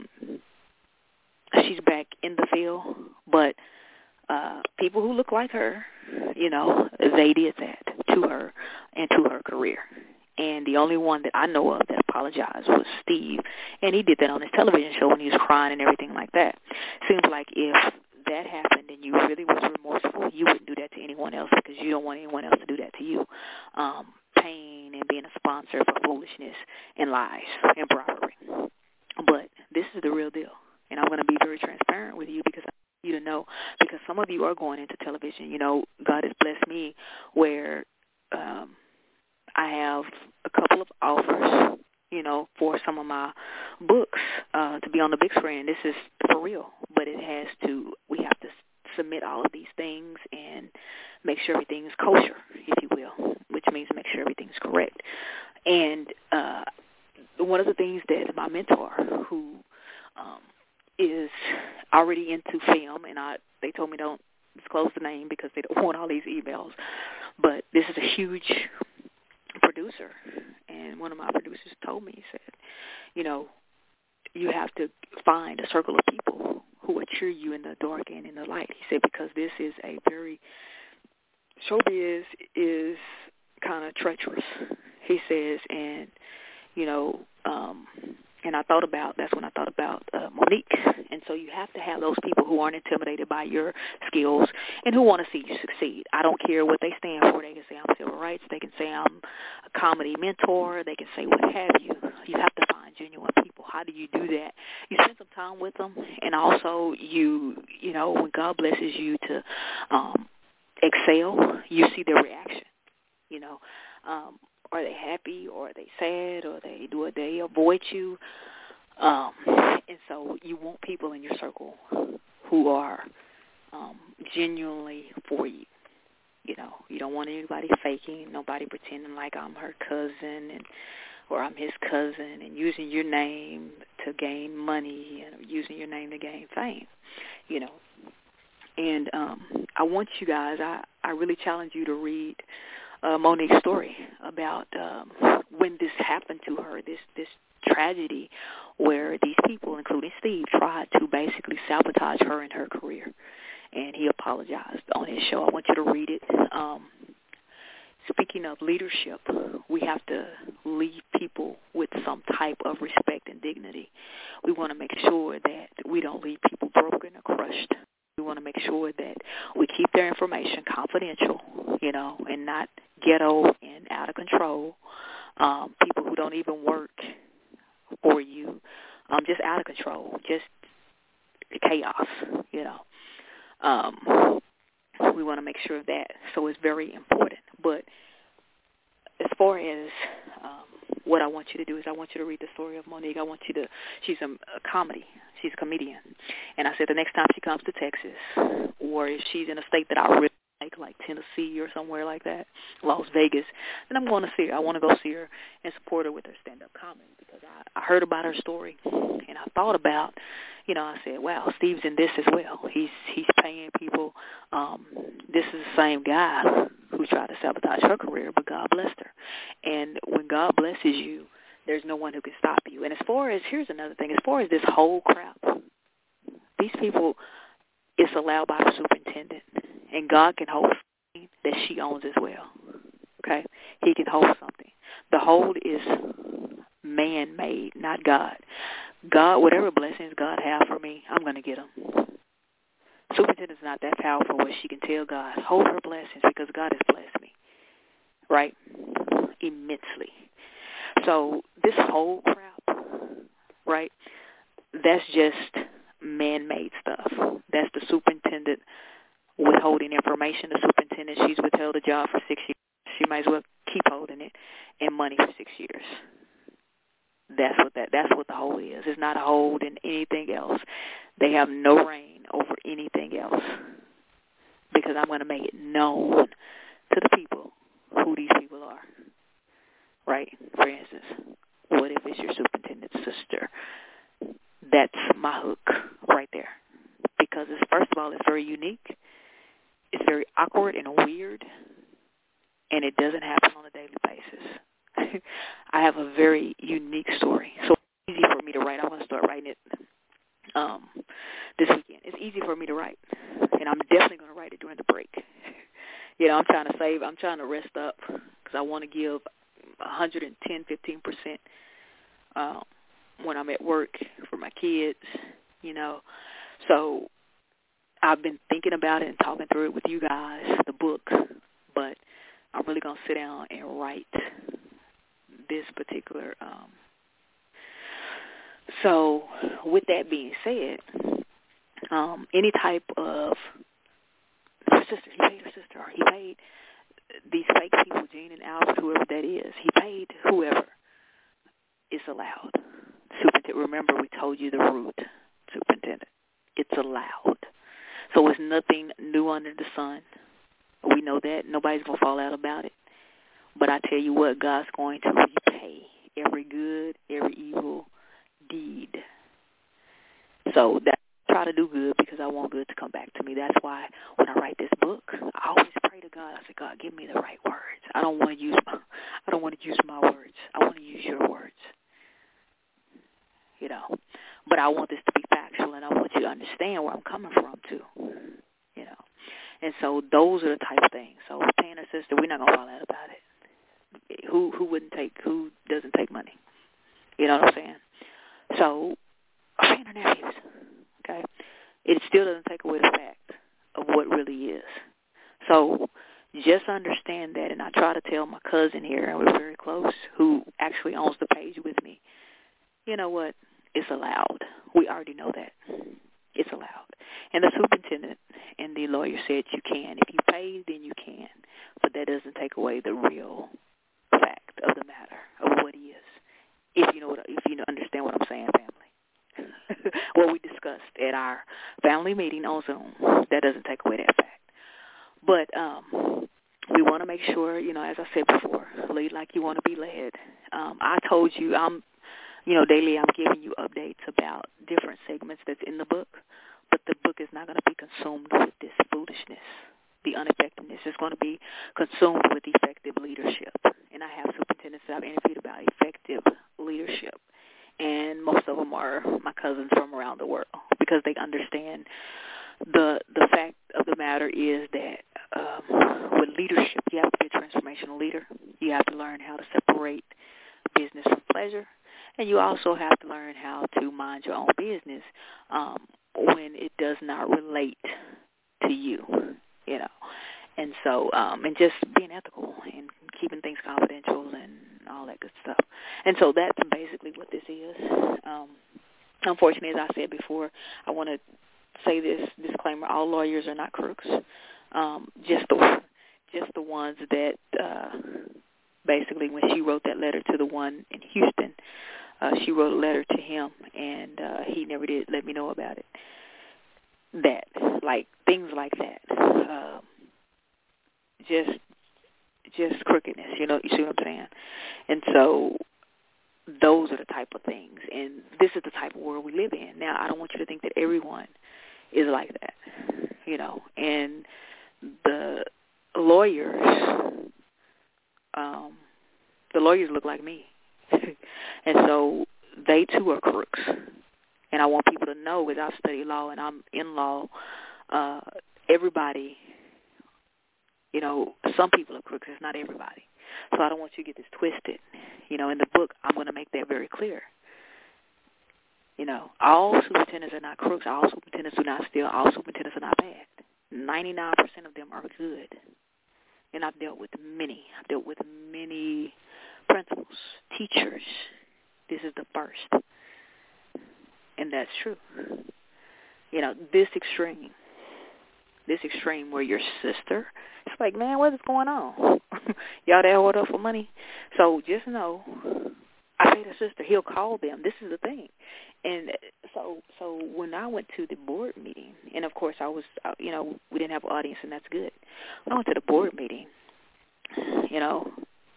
she's back in the field. But uh, people who look like her, you know, they did that to her and to her career. And the only one that I know of that apologized was Steve, and he did that on his television show when he was crying and everything like that. Seems like if that happened and you really was remorseful, you wouldn't do that to anyone else, because you don't want anyone else to do that to you. Um, pain and being a sponsor for foolishness and lies and bribery. But this is the real deal, and I'm going to be very transparent with you, because I want you to know, because some of you are going into television. You know, God has blessed me where um, I have a couple of offers, you know, for some of my books uh, to be on the big screen. This is for real, but it has to, we have to submit all of these things and make sure everything's kosher, if you will, which means make sure everything's correct. And uh, one of the things that my mentor, who um, is already into film, and I, they told me don't disclose the name because they don't want all these emails, but this is a huge producer, and one of my producers told me, he said, you know, you have to find a circle of people who will cheer you in the dark and in the light. He said, because this is a very, showbiz is kind of treacherous, he says, and, you know, um, and I thought about, that's when I thought about uh, Monique. And so you have to have those people who aren't intimidated by your skills and who want to see you succeed. I don't care what they stand for. They can say I'm civil rights. They can say I'm a comedy mentor. They can say what have you. You have to find genuine people. How do you do that? You spend some time with them, and also you, you know, when God blesses you to um, excel, you see their reaction, you know. Um, Are they happy, or are they sad, or they do they avoid you? Um, and so you want people in your circle who are um, genuinely for you. You know, you don't want anybody faking, nobody pretending like I'm her cousin and or I'm his cousin and using your name to gain money and using your name to gain fame. You know, and um, I want you guys. I, I really challenge you to read Uh, Monique's story about um, when this happened to her, this this tragedy where these people, including Steve, tried to basically sabotage her in her career, and he apologized on his show. I want you to read it. Um, speaking of leadership, we have to lead people with some type of respect and dignity. We want to make sure that we don't leave people broken or crushed. We want to make sure that we keep their information confidential, you know, and not ghetto and out of control. Um, people who don't even work for you, um, just out of control, just chaos, you know. Um, we want to make sure of that. So it's very important. But as far as um, what I want you to do is I want you to read the story of Monique. I want you to, she's a, a comedy. She's a comedian. And I said the next time she comes to Texas, or if she's in a state that I really like, like Tennessee or somewhere like that, Las Vegas, then I'm going to see her. I want to go see her and support her with her stand-up comedy because I, I heard about her story, and I thought about, you know, I said, wow, Steve's in this as well. He's he's paying people. Um, this is the same guy who tried to sabotage her career, but God blessed her. And when God blesses you, there's no one who can stop you. And as far as, here's another thing, as far as this whole crap, these people, it's allowed by the superintendent. And God can hold something that she owns as well. Okay? He can hold something. The hold is man-made, not God. God, whatever blessings God has for me, I'm going to get them. Superintendent's not that powerful where she can tell God, hold her blessings because God has blessed me. Right? Immensely. So this whole crap, right, that's just man-made stuff. That's the superintendent withholding information. The superintendent, she's withheld a job for six years. She might as well keep holding it and money for six years. That's what that. That's what the hold is. It's not a hold in anything else. They have no reign over anything else because I'm going to make it known to the people who these people are. Right? For instance, what if it's your superintendent's sister? That's my hook right there. Because it's, first of all, it's very unique. It's very awkward and weird. And it doesn't happen on a daily basis. I have a very unique story. So it's easy for me to write. I'm going to start writing it um, this weekend. It's easy for me to write. And I'm definitely going to write it during the break. You know, I'm trying to save. I'm trying to rest up because I want to give one hundred ten, fifteen percent um, when I'm at work for my kids, you know. So I've been thinking about it and talking through it with you guys, the book, but I'm really going to sit down and write this particular. Um, so with that being said, um, any type of, her sister, he paid her sister, or he paid these fake people, Gene and Albert, whoever that is, he paid whoever is allowed. Superintendent, remember we told you the root, superintendent. It's allowed. So it's nothing new under the sun. We know that. Nobody's going to fall out about it. But I tell you what, God's going to repay every good, every evil deed. So that try to do good because I want good to come back to me. That's why when I write this book, I always pray to God. I say, God, give me the right words. I don't want to use my, I don't want to use my words. I want to use your words. You know, but I want this to be factual, and I want you to understand where I'm coming from too. You know, and so those are the type of things. So paying her sister, we're not gonna fall out about it. Who who wouldn't take? Who doesn't take money? You know what I'm saying? So paying her nephews. Okay, it still doesn't take away the fact of what really is. So just understand that, and I try to tell my cousin here, and we're very close, who actually owns the page with me. You know what? It's allowed. We already know that. It's allowed. And the superintendent and the lawyer said you can. If you pay, then you can. But that doesn't take away the real fact of the matter of what he is. If you know what, if you understand what I'm saying, family. What we discussed at our family meeting on Zoom, that doesn't take away that fact. But um, we want to make sure, you know, as I said before, lead like you want to be led. Um, I told you I'm. You know, daily I'm giving you updates about different segments that's in the book, but the book is not going to be consumed with this foolishness, the ineffectiveness. It's going to be consumed with effective leadership. And I have superintendents that I've interviewed about effective leadership, and most of them are my cousins from around the world because they understand the the fact of the matter is that um, with leadership, you have to be a transformational leader. You have to learn how to separate business from pleasure, and you also have to learn how to mind your own business um, when it does not relate to you, you know. And so, um, and just being ethical and keeping things confidential and all that good stuff. And so that's basically what this is. Um, unfortunately, as I said before, I want to say this disclaimer: all lawyers are not crooks. Um, just the just the ones that uh, basically, when she wrote that letter to the one in Houston, uh, she wrote a letter to him, and uh, he never did let me know about it. That, like things like that. Um, Just, just crookedness, you know. You see what I'm saying? And so, those are the type of things, and this is the type of world we live in. Now, I don't want you to think that everyone is like that, you know. And the lawyers, um, the lawyers look like me, and so they too are crooks. And I want people to know, because I've studied law and I'm in law. Uh, everybody. You know, some people are crooks. It's not everybody. So I don't want you to get this twisted. You know, in the book, I'm going to make that very clear. You know, all superintendents are not crooks. All superintendents do not steal. All superintendents are not bad. ninety-nine percent of them are good. And I've dealt with many. I've dealt with many principals, teachers. This is the first. And that's true. You know, this extreme. This extreme where your sister, it's like, man, what is going on? Y'all there hold up for money? So just know, I paid a sister. He'll call them. This is the thing. And so so when I went to the board meeting, and, of course, I was, you know, we didn't have an audience, and that's good. When I went to the board meeting, you know,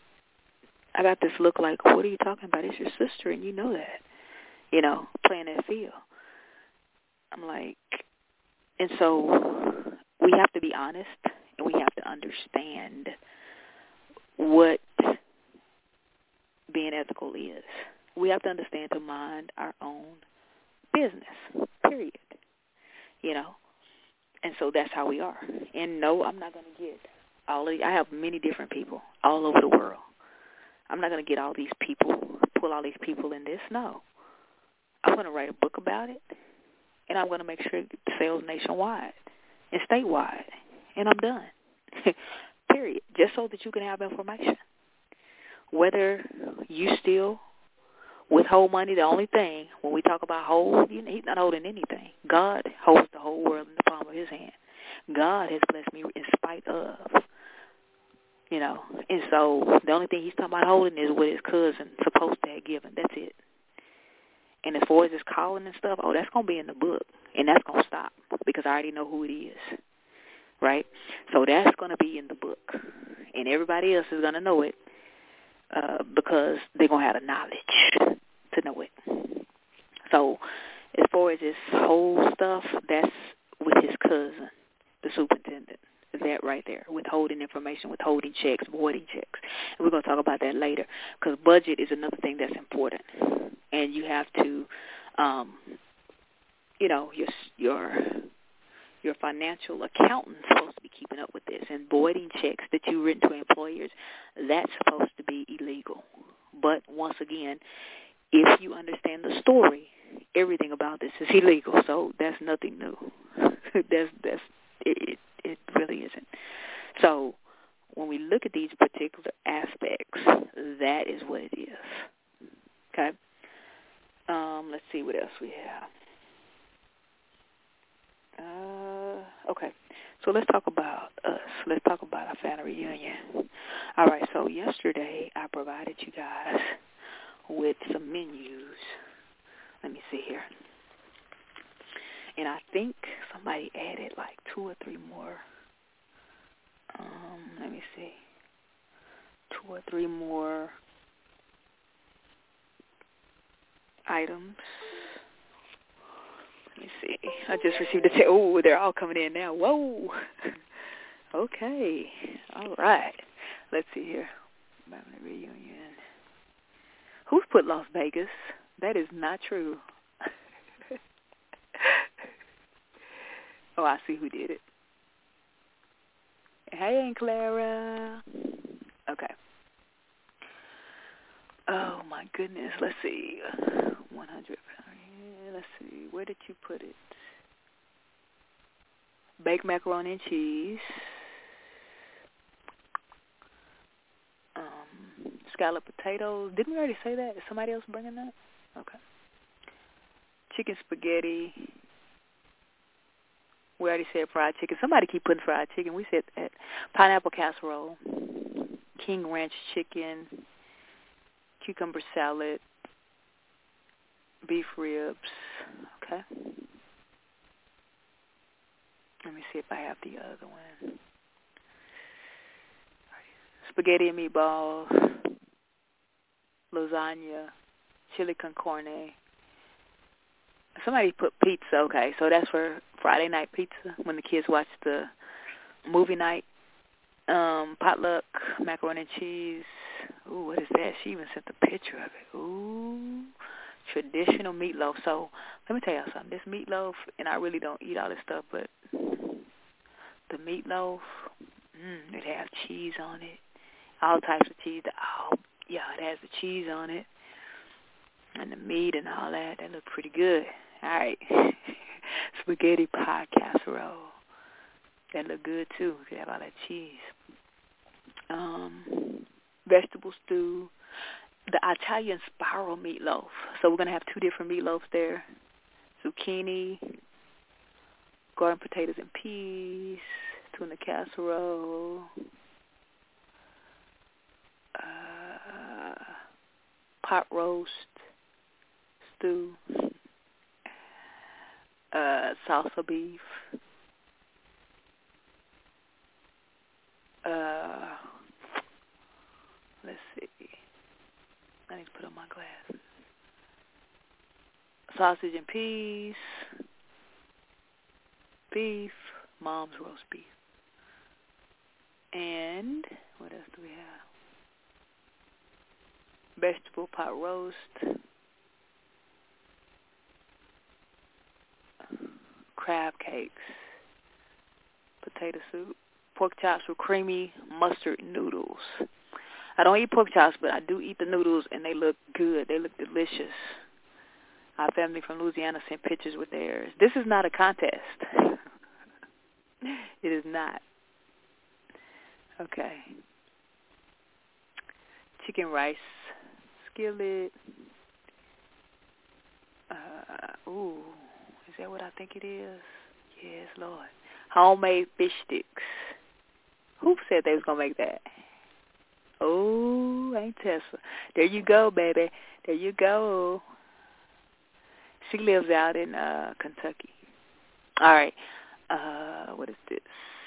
I got this look like, what are you talking about? It's your sister, and you know that, you know, playing that field. I'm like, and so we have to be honest, and we have to understand what being ethical is. We have to understand to mind our own business, period. You know, and so that's how we are. And no, I'm not going to get all of, I have many different people all over the world. I'm not going to get all these people, pull all these people in this. No. I'm going to write a book about it, and I'm going to make sure it sells nationwide and statewide, and I'm done. Period. Just so that you can have information. Whether you still withhold money, the only thing, when we talk about hold, he's not holding anything. God holds the whole world in the palm of his hand. God has blessed me in spite of, you know. And so the only thing he's talking about holding is what his cousin supposed to have given. That's it. And as far as his calling and stuff, oh, that's going to be in the book. And that's going to stop because I already know who it is, right? So that's going to be in the book. And everybody else is going to know it uh, because they're going to have the knowledge to know it. So as far as this whole stuff, that's with his cousin, the superintendent. That right there, withholding information, withholding checks, voiding checks. And we're going to talk about that later because budget is another thing that's important. And you have to, um, you know, your your your financial accountant's supposed to be keeping up with this. And voiding checks that you've written to employers, that's supposed to be illegal. But once again, if you understand the story, everything about this is illegal. So that's nothing new. that's that's it. It really isn't. So when we look at these particular aspects, that is what it is. Okay? Um, let's see what else we have. Uh, okay. So let's talk about us. Let's talk about our family reunion. All right. So yesterday I provided you guys with some menus. Let me see here. And I think somebody added like two or three more. Um, let me see. Two or three more items. Let me see. I just received a text. Oh, they're all coming in now. Whoa. Okay. All right. Let's see here. Family reunion. Who's put Las Vegas? That is not true. Oh, I see who did it. Hey, Aunt Clara. Okay. Oh, my goodness. Let's see. one hundred. Let's see. Where did you put it? Baked macaroni and cheese. Um, scalloped potatoes. Didn't we already say that? Is somebody else bringing that? Okay. Chicken spaghetti. We already said fried chicken. Somebody keep putting fried chicken. We said that. Pineapple casserole. King ranch chicken. Cucumber salad. Beef ribs. Okay. Let me see if I have the other one. Spaghetti and meatballs. Lasagna. Chili con carne. Somebody put pizza. Okay, so that's for Friday night pizza when the kids watch the movie night. Um, potluck, macaroni and cheese. Ooh, what is that? She even sent a picture of it. Ooh, traditional meatloaf. So let me tell y'all something. This meatloaf, and I really don't eat all this stuff, but the meatloaf, mm, it has cheese on it. All types of cheese. Oh, yeah, it has the cheese on it. And the meat and all that. That look pretty good. All right. Spaghetti pie casserole. That look good, too, if you have all that cheese. Um, vegetable stew. The Italian spiral meatloaf. So we're going to have two different meatloafs there. Zucchini, garden potatoes and peas, tuna casserole, uh, pot roast, stew, uh, salsa beef, uh, let's see, I need to put on my glasses, sausage and peas, beef, mom's roast beef, and what else do we have? Vegetable pot roast, crab cakes, potato soup, pork chops with creamy mustard noodles. I don't eat pork chops, but I do eat the noodles, and they look good. They look delicious. Our family from Louisiana sent pictures with theirs. This is not a contest. It is not. Okay. Chicken rice skillet. Uh, ooh, is that what I think it is? Yes, Lord. Homemade fish sticks. Who said they was going to make that? Oh, ain't Tessa. There you go, baby. There you go. She lives out in uh, Kentucky. All right. Uh, what is this?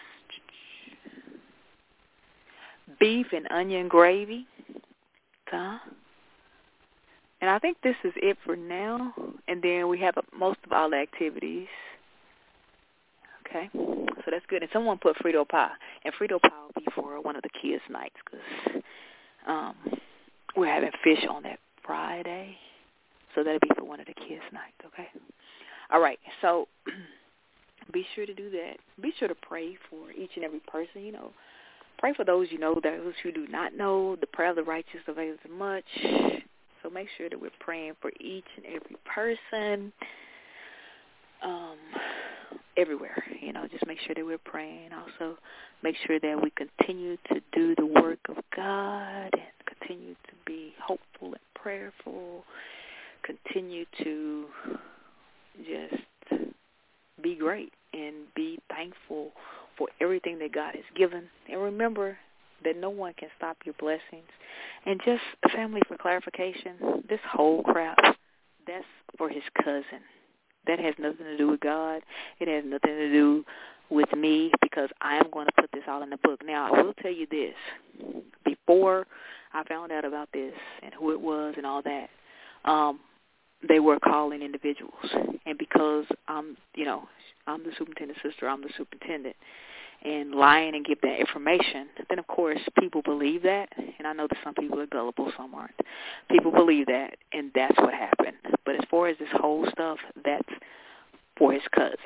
Beef and onion gravy. Huh? And I think this is it for now. And then we have most of all the activities. Okay, so that's good. And someone put Frito pie, and Frito pie will be for one of the kids' nights because um, we're having fish on that Friday, so that'll be for one of the kids' nights. Okay. All right. So be sure to do that. Be sure to pray for each and every person. You know, pray for those you know, those who do not know. The prayer of the righteous avails much. So make sure that we're praying for each and every person. Um. Everywhere, you know, just make sure that we're praying. Also, make sure that we continue to do the work of God and continue to be hopeful and prayerful. Continue to just be great and be thankful for everything that God has given. And remember that no one can stop your blessings. And just, family, for clarification, this whole crap, that's for his cousin. That has nothing to do with God. It has nothing to do with me because I am going to put this all in the book. Now, I will tell you this. Before I found out about this and who it was and all that, um, they were calling individuals. And because I'm, you know, I'm the superintendent's sister, I'm the superintendent, and lying and give that information, then, of course, people believe that. And I know that some people are gullible, some aren't. People believe that, and that's what happened. But as far as this whole stuff, that's for his cousin.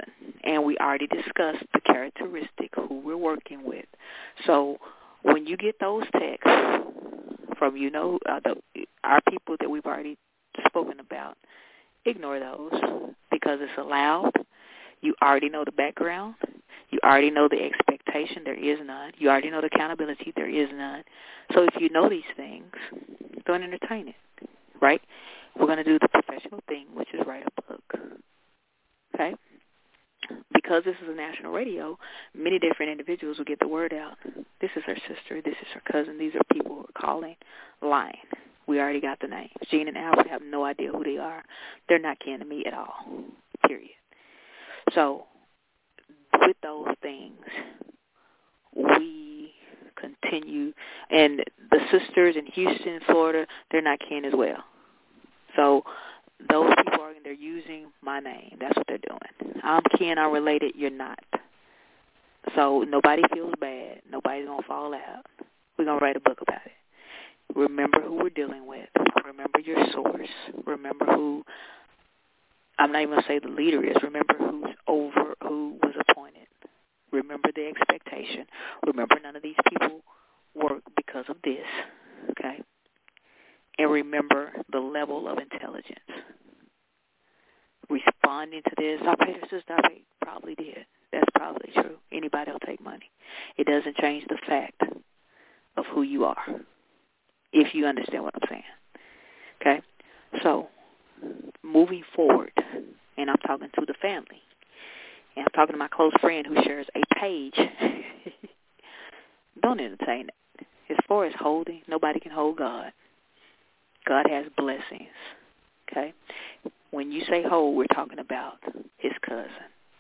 And we already discussed the characteristic, who we're working with. So when you get those texts from, you know, uh, the, our people that we've already spoken about, ignore those because it's allowed. You already know the background. You already know the expectation. There is none. You already know the accountability. There is none. So if you know these things, don't entertain it, right? We're going to do the professional thing, which is write a book, okay? Because this is a national radio, many different individuals will get the word out. This is her sister. This is her cousin. These are people who are calling, lying. We already got the names. Jean and Albert have no idea who they are. They're not kin to me at all, period. So with those things, we continue. And the sisters in Houston, Florida, they're not kin as well. So those people are, they're using my name. That's what they're doing. I'm kin, I'm related, you're not. So nobody feels bad. Nobody's going to fall out. We're going to write a book about it. Remember who we're dealing with. Remember your source. Remember who, I'm not even going to say the leader is. Remember who's over, who was appointed. Remember the expectation. Remember none of these people work because of this, okay? And remember the level of intelligence. Responding to this, I paid her sister, I paid, probably did. That's probably true. Anybody will take money. It doesn't change the fact of who you are, if you understand what I'm saying. Okay? So, moving forward, and I'm talking to the family, and I'm talking to my close friend who shares a page, don't entertain it. As far as holding, nobody can hold God. God has blessings, okay? When you say hold, we're talking about his cousin.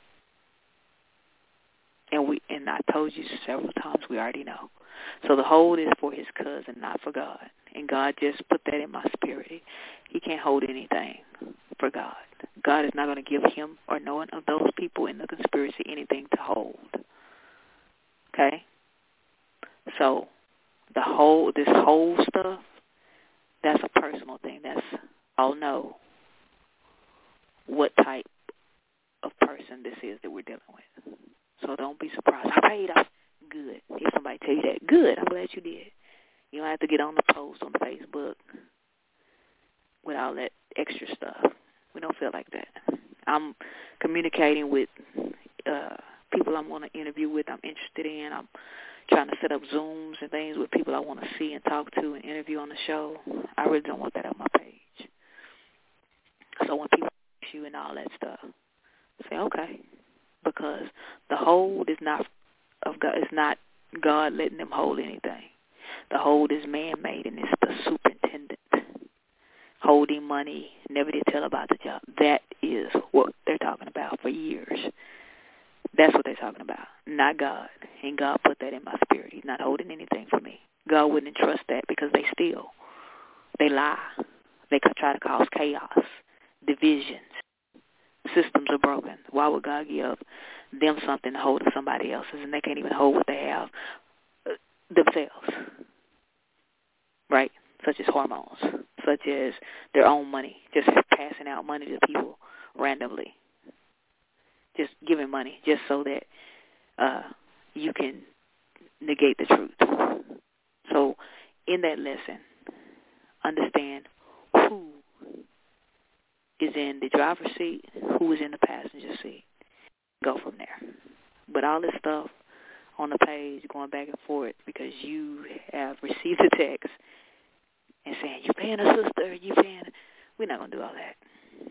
And we and I told you several times, we already know. So the hold is for his cousin, not for God. And God just put that in my spirit. He can't hold anything for God. God is not going to give him or no one of those people in the conspiracy anything to hold. Okay? So the whole, this whole stuff, that's a personal thing. That's, I'll know what type of person this is that we're dealing with. So don't be surprised. I paid off. Good. If somebody tell you that, good. I'm glad you did. You don't have to get on the post on Facebook with all that extra stuff. We don't feel like that. I'm communicating with uh, people I want to interview with, I'm interested in. I'm trying to set up Zooms and things with people I want to see and talk to and interview on the show. I really don't want that on my page. So when people ask you and all that stuff, say, okay. Because the hold is not of God. It's not God letting them hold anything. The hold is man-made, and it's the superintendent holding money, never did tell about the job. That is what they're talking about for years. That's what they're talking about, not God. And God put that in my spirit. He's not holding anything for me. God wouldn't entrust that because they steal. They lie. They could try to cause chaos, divisions. Systems are broken. Why would God give them something to hold to somebody else's, and they can't even hold what they have themselves, right? Such as hormones, such as their own money, just passing out money to people randomly, just giving money just so that uh, you can negate the truth. So in that lesson, understand who is in the driver's seat, who is in the passenger seat. Go from there. But all this stuff on the page going back and forth because you have received a text and saying, you paying a sister, you paying, we're not going to do all that.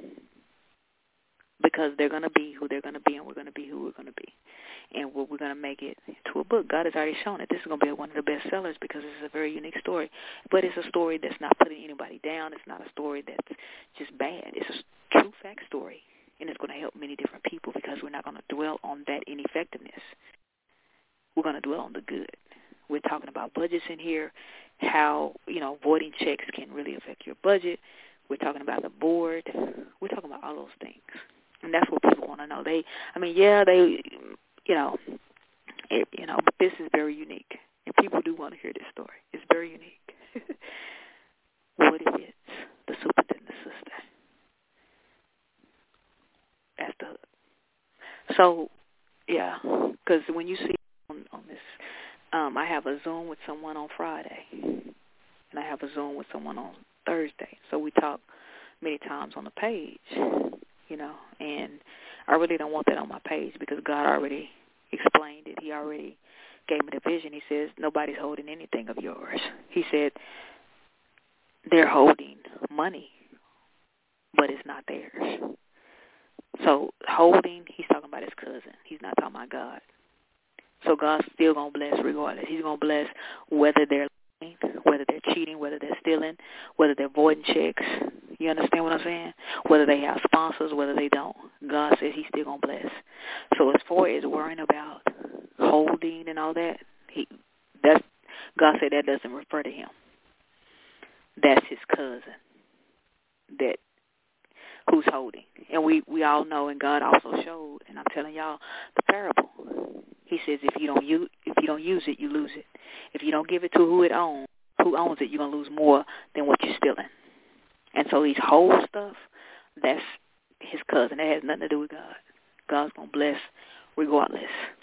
Because they're going to be who they're going to be, and we're going to be who we're going to be. And we're, we're going to make it to a book. God has already shown it. This is going to be one of the best sellers because it's a very unique story. But it's a story that's not putting anybody down. It's not a story that's just bad. It's a true fact story. And it's going to help many different people because we're not going to dwell on that ineffectiveness. We're going to dwell on the good. We're talking about budgets in here, how, you know, voiding checks can really affect your budget. We're talking about the board. We're talking about all those things. And that's what people want to know. They, I mean, yeah, they, you know, it, you know, but this is very unique. And people do want to hear this story. It's very unique. What if it's the superintendent's sister? That's the hook. So, yeah, because when you see on, on this, um, I have a Zoom with someone on Friday, and I have a Zoom with someone on Thursday. So we talk many times on the page, you know, and I really don't want that on my page because God already explained it. He already gave me the vision. He says, nobody's holding anything of yours. He said, they're holding money, but it's not theirs. So holding, he's talking about his cousin. He's not talking about God. So God's still going to bless regardless. He's going to bless whether they're lying, whether they're cheating, whether they're stealing, whether they're voiding checks. You understand what I'm saying? Whether they have sponsors, whether they don't. God says he's still going to bless. So as far as worrying about holding and all that, he that's God said that doesn't refer to him. That's his cousin that who's holding. And we, we all know, and God also showed, and I'm telling y'all the parable. He says if you don't use if you don't use it, you lose it. If you don't give it to who it owns, who owns it, you're gonna lose more than what you're stealing. And so these whole stuff, that's his cousin. That has nothing to do with God. God's gonna bless regardless.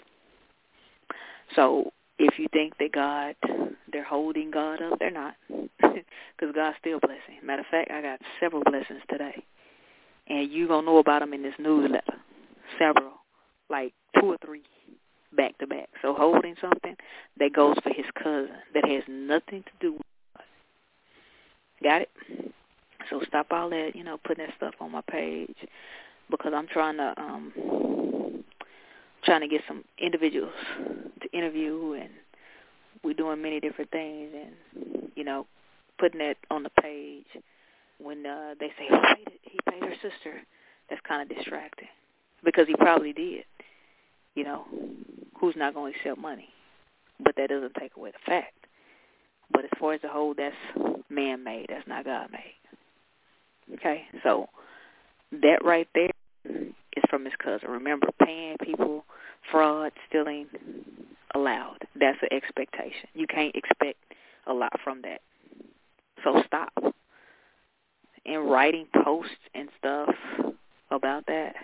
So if you think that God, they're holding God up, they're not, because God's still blessing. Matter of fact, I got several blessings today, and you're gonna know about them in this newsletter. Several, like two or three. Back to back. So holding something that goes for his cousin that has nothing to do with God. Got it? So stop all that, you know, putting that stuff on my page because I'm trying to um trying to get some individuals to interview, and we're doing many different things, and you know, putting that on the page when uh, they say, oh, he paid, he paid her sister. That's kind of distracting because he probably did. You know, who's not going to accept money? But that doesn't take away the fact. But as far as the whole, that's man-made. That's not God-made. Okay? So that right there is from his cousin. Remember, paying people, fraud, stealing, allowed. That's an expectation. You can't expect a lot from that. So stop. And writing posts and stuff about that,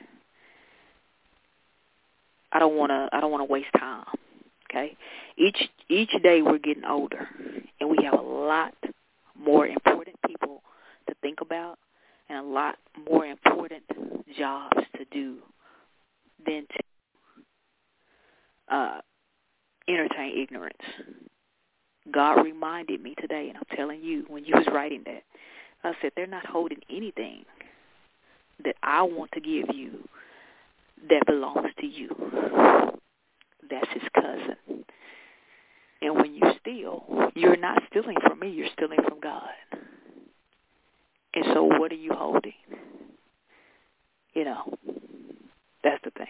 I don't want to. I don't want to waste time. Okay, each each day we're getting older, and we have a lot more important people to think about, and a lot more important jobs to do than to uh, entertain ignorance. God reminded me today, and I'm telling you, when you was writing that, I said they're not holding anything that I want to give you that belongs to you. That's his cousin. And when you steal, you're not stealing from me, you're stealing from God. And so what are you holding? You know, that's the thing.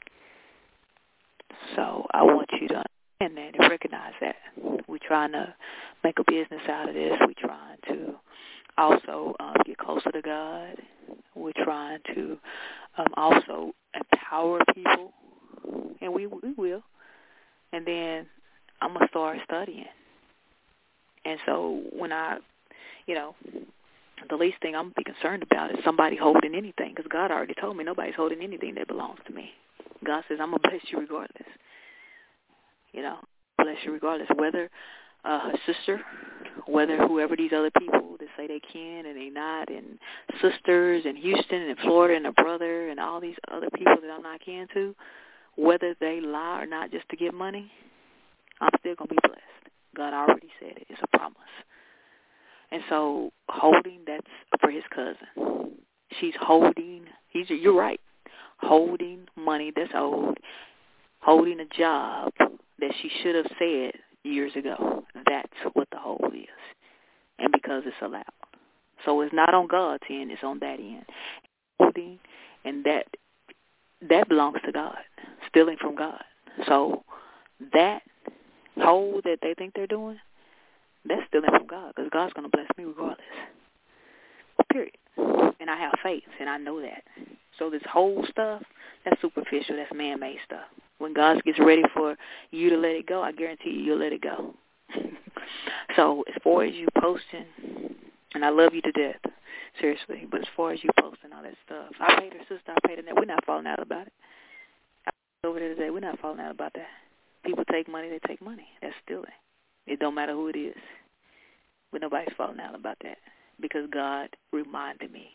So I want you to understand that and recognize that. We're trying to make a business out of this. We're trying to also um, get closer to God. We're trying to um, also empower people, and we we will. And then I'm going to start studying. And so when I, you know, the least thing I'm going to be concerned about is somebody holding anything, because God already told me nobody's holding anything that belongs to me. God says, I'm going to bless you regardless. You know, bless you regardless, whether uh, her sister, whether whoever these other people that say they can and they not, and sisters in Houston and Florida and a brother and all these other people that I'm not kin to, whether they lie or not just to get money, I'm still going to be blessed. God already said it. It's a promise. And so holding, that's for his cousin. She's holding, he's, you're right, holding money that's owed, holding a job that she should have said years ago. That's what the hold is. And because it's allowed. So it's not on God's end, it's on that end. Holding, and that that belongs to God, stealing from God. So that hold that they think they're doing, that's stealing from God, because God's going to bless me regardless. Period. And I have faith, and I know that. So this whole stuff, that's superficial, that's man-made stuff. When God gets ready for you to let it go, I guarantee you, you'll let it go. So as far as you posting, and I love you to death, seriously, but as far as you posting all that stuff, I paid her sister, I paid her that. We're not falling out about it. I over there today, we're not falling out about that. People take money, they take money. That's stealing. It don't matter who it is. But nobody's falling out about that because God reminded me.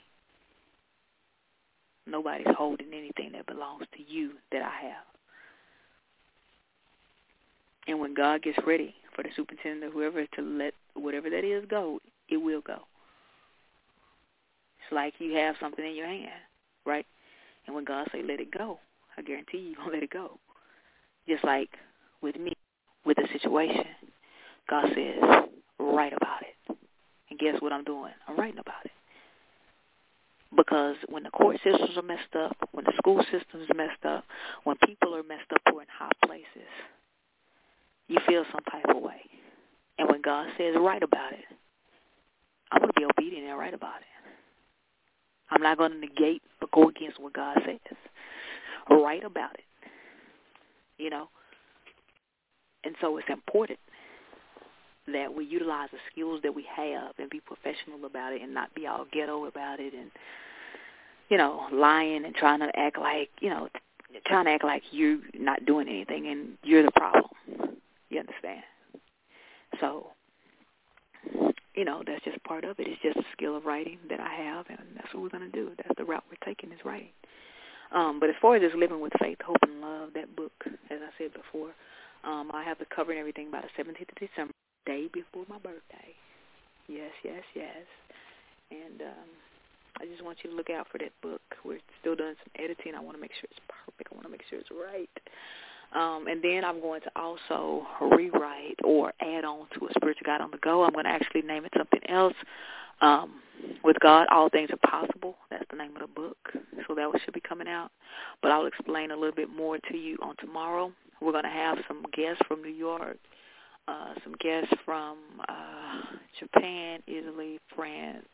Nobody's holding anything that belongs to you that I have. And when God gets ready for the superintendent or whoever to let whatever that is go, it will go. It's like you have something in your hand, right? And when God say let it go, I guarantee you, you're going to let it go. Just like with me, with the situation, God says, write about it. And guess what I'm doing? I'm writing about it. Because when the court systems are messed up, when the school systems are messed up, when people are messed up who are in high places, you feel some type of way. And when God says write about it, I'm going to be obedient and write about it. I'm not going to negate or go against what God says. Write about it. You know? And so it's important that we utilize the skills that we have and be professional about it and not be all ghetto about it and, you know, lying and trying to act like, you know, trying to act like you're not doing anything and you're the problem. You understand? So, you know, that's just part of it. It's just a skill of writing that I have, and that's what we're going to do. That's the route we're taking is writing. Um, but as far as just living with faith, hope, and love, that book, as I said before, um, I have it covering everything by the seventeenth of December, day before my birthday. Yes, yes, yes. And um, I just want you to look out for that book. We're still doing some editing. I want to make sure it's perfect. I want to make sure it's right. Um, and then I'm going to also rewrite or add on to A Spiritual Guide on the Go. I'm going to actually name it something else. Um, with God, all things are possible. That's the name of the book. So that one should be coming out. But I'll explain a little bit more to you on tomorrow. We're going to have some guests from New York, uh, some guests from uh, Japan, Italy, France,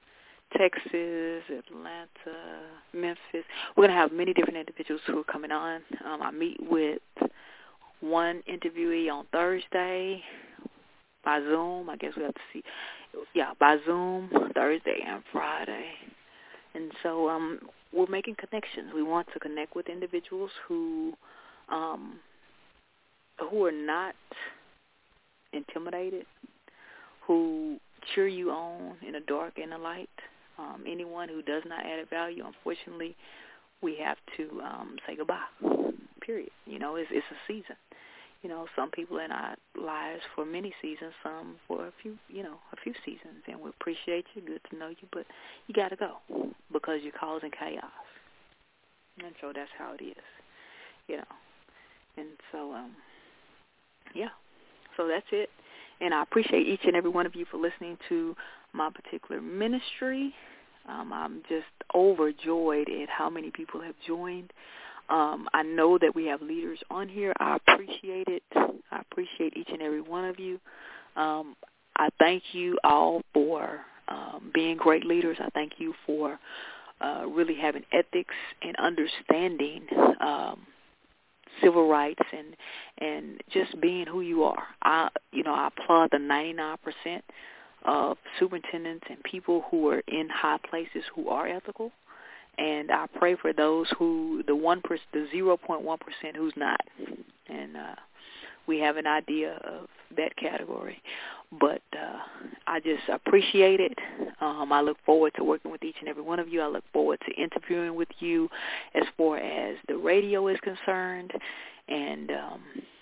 Texas, Atlanta, Memphis. We're going to have many different individuals who are coming on. Um, I meet with one interviewee on Thursday by Zoom. I guess we have to see. Yeah, by Zoom, Thursday and Friday. And so um, we're making connections. We want to connect with individuals who um, who are not intimidated, who cheer you on in the dark and the light. Um, anyone who does not add value, unfortunately, we have to um, say goodbye, period. You know, it's, it's a season. You know, some people in our lives for many seasons, some for a few, you know, a few seasons. And we appreciate you, good to know you, but you got to go because you're causing chaos. And so that's how it is, you know. And so, um, yeah, so that's it. And I appreciate each and every one of you for listening to my particular ministry. Um, I'm just overjoyed at how many people have joined. Um, I know that we have leaders on here. I appreciate it. I appreciate each and every one of you. Um, I thank you all for um, being great leaders. I thank you for uh, really having ethics and understanding um, civil rights and and just being who you are. I, you know, I applaud the ninety-nine percent of superintendents and people who are in high places who are ethical. And I pray for those who, the one percent, the zero point one percent who's not. And uh, we have an idea of that category. But uh, I just appreciate it. Um, I look forward to working with each and every one of you. I look forward to interviewing with you as far as the radio is concerned. And um,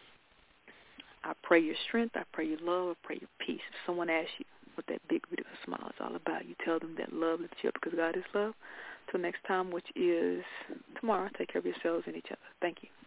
I pray your strength. I pray your love. I pray your peace. If someone asks you what that big, beautiful smile is all about, you tell them that love lifts you up because God is love. Till next time, which is tomorrow, take care of yourselves and each other. Thank you.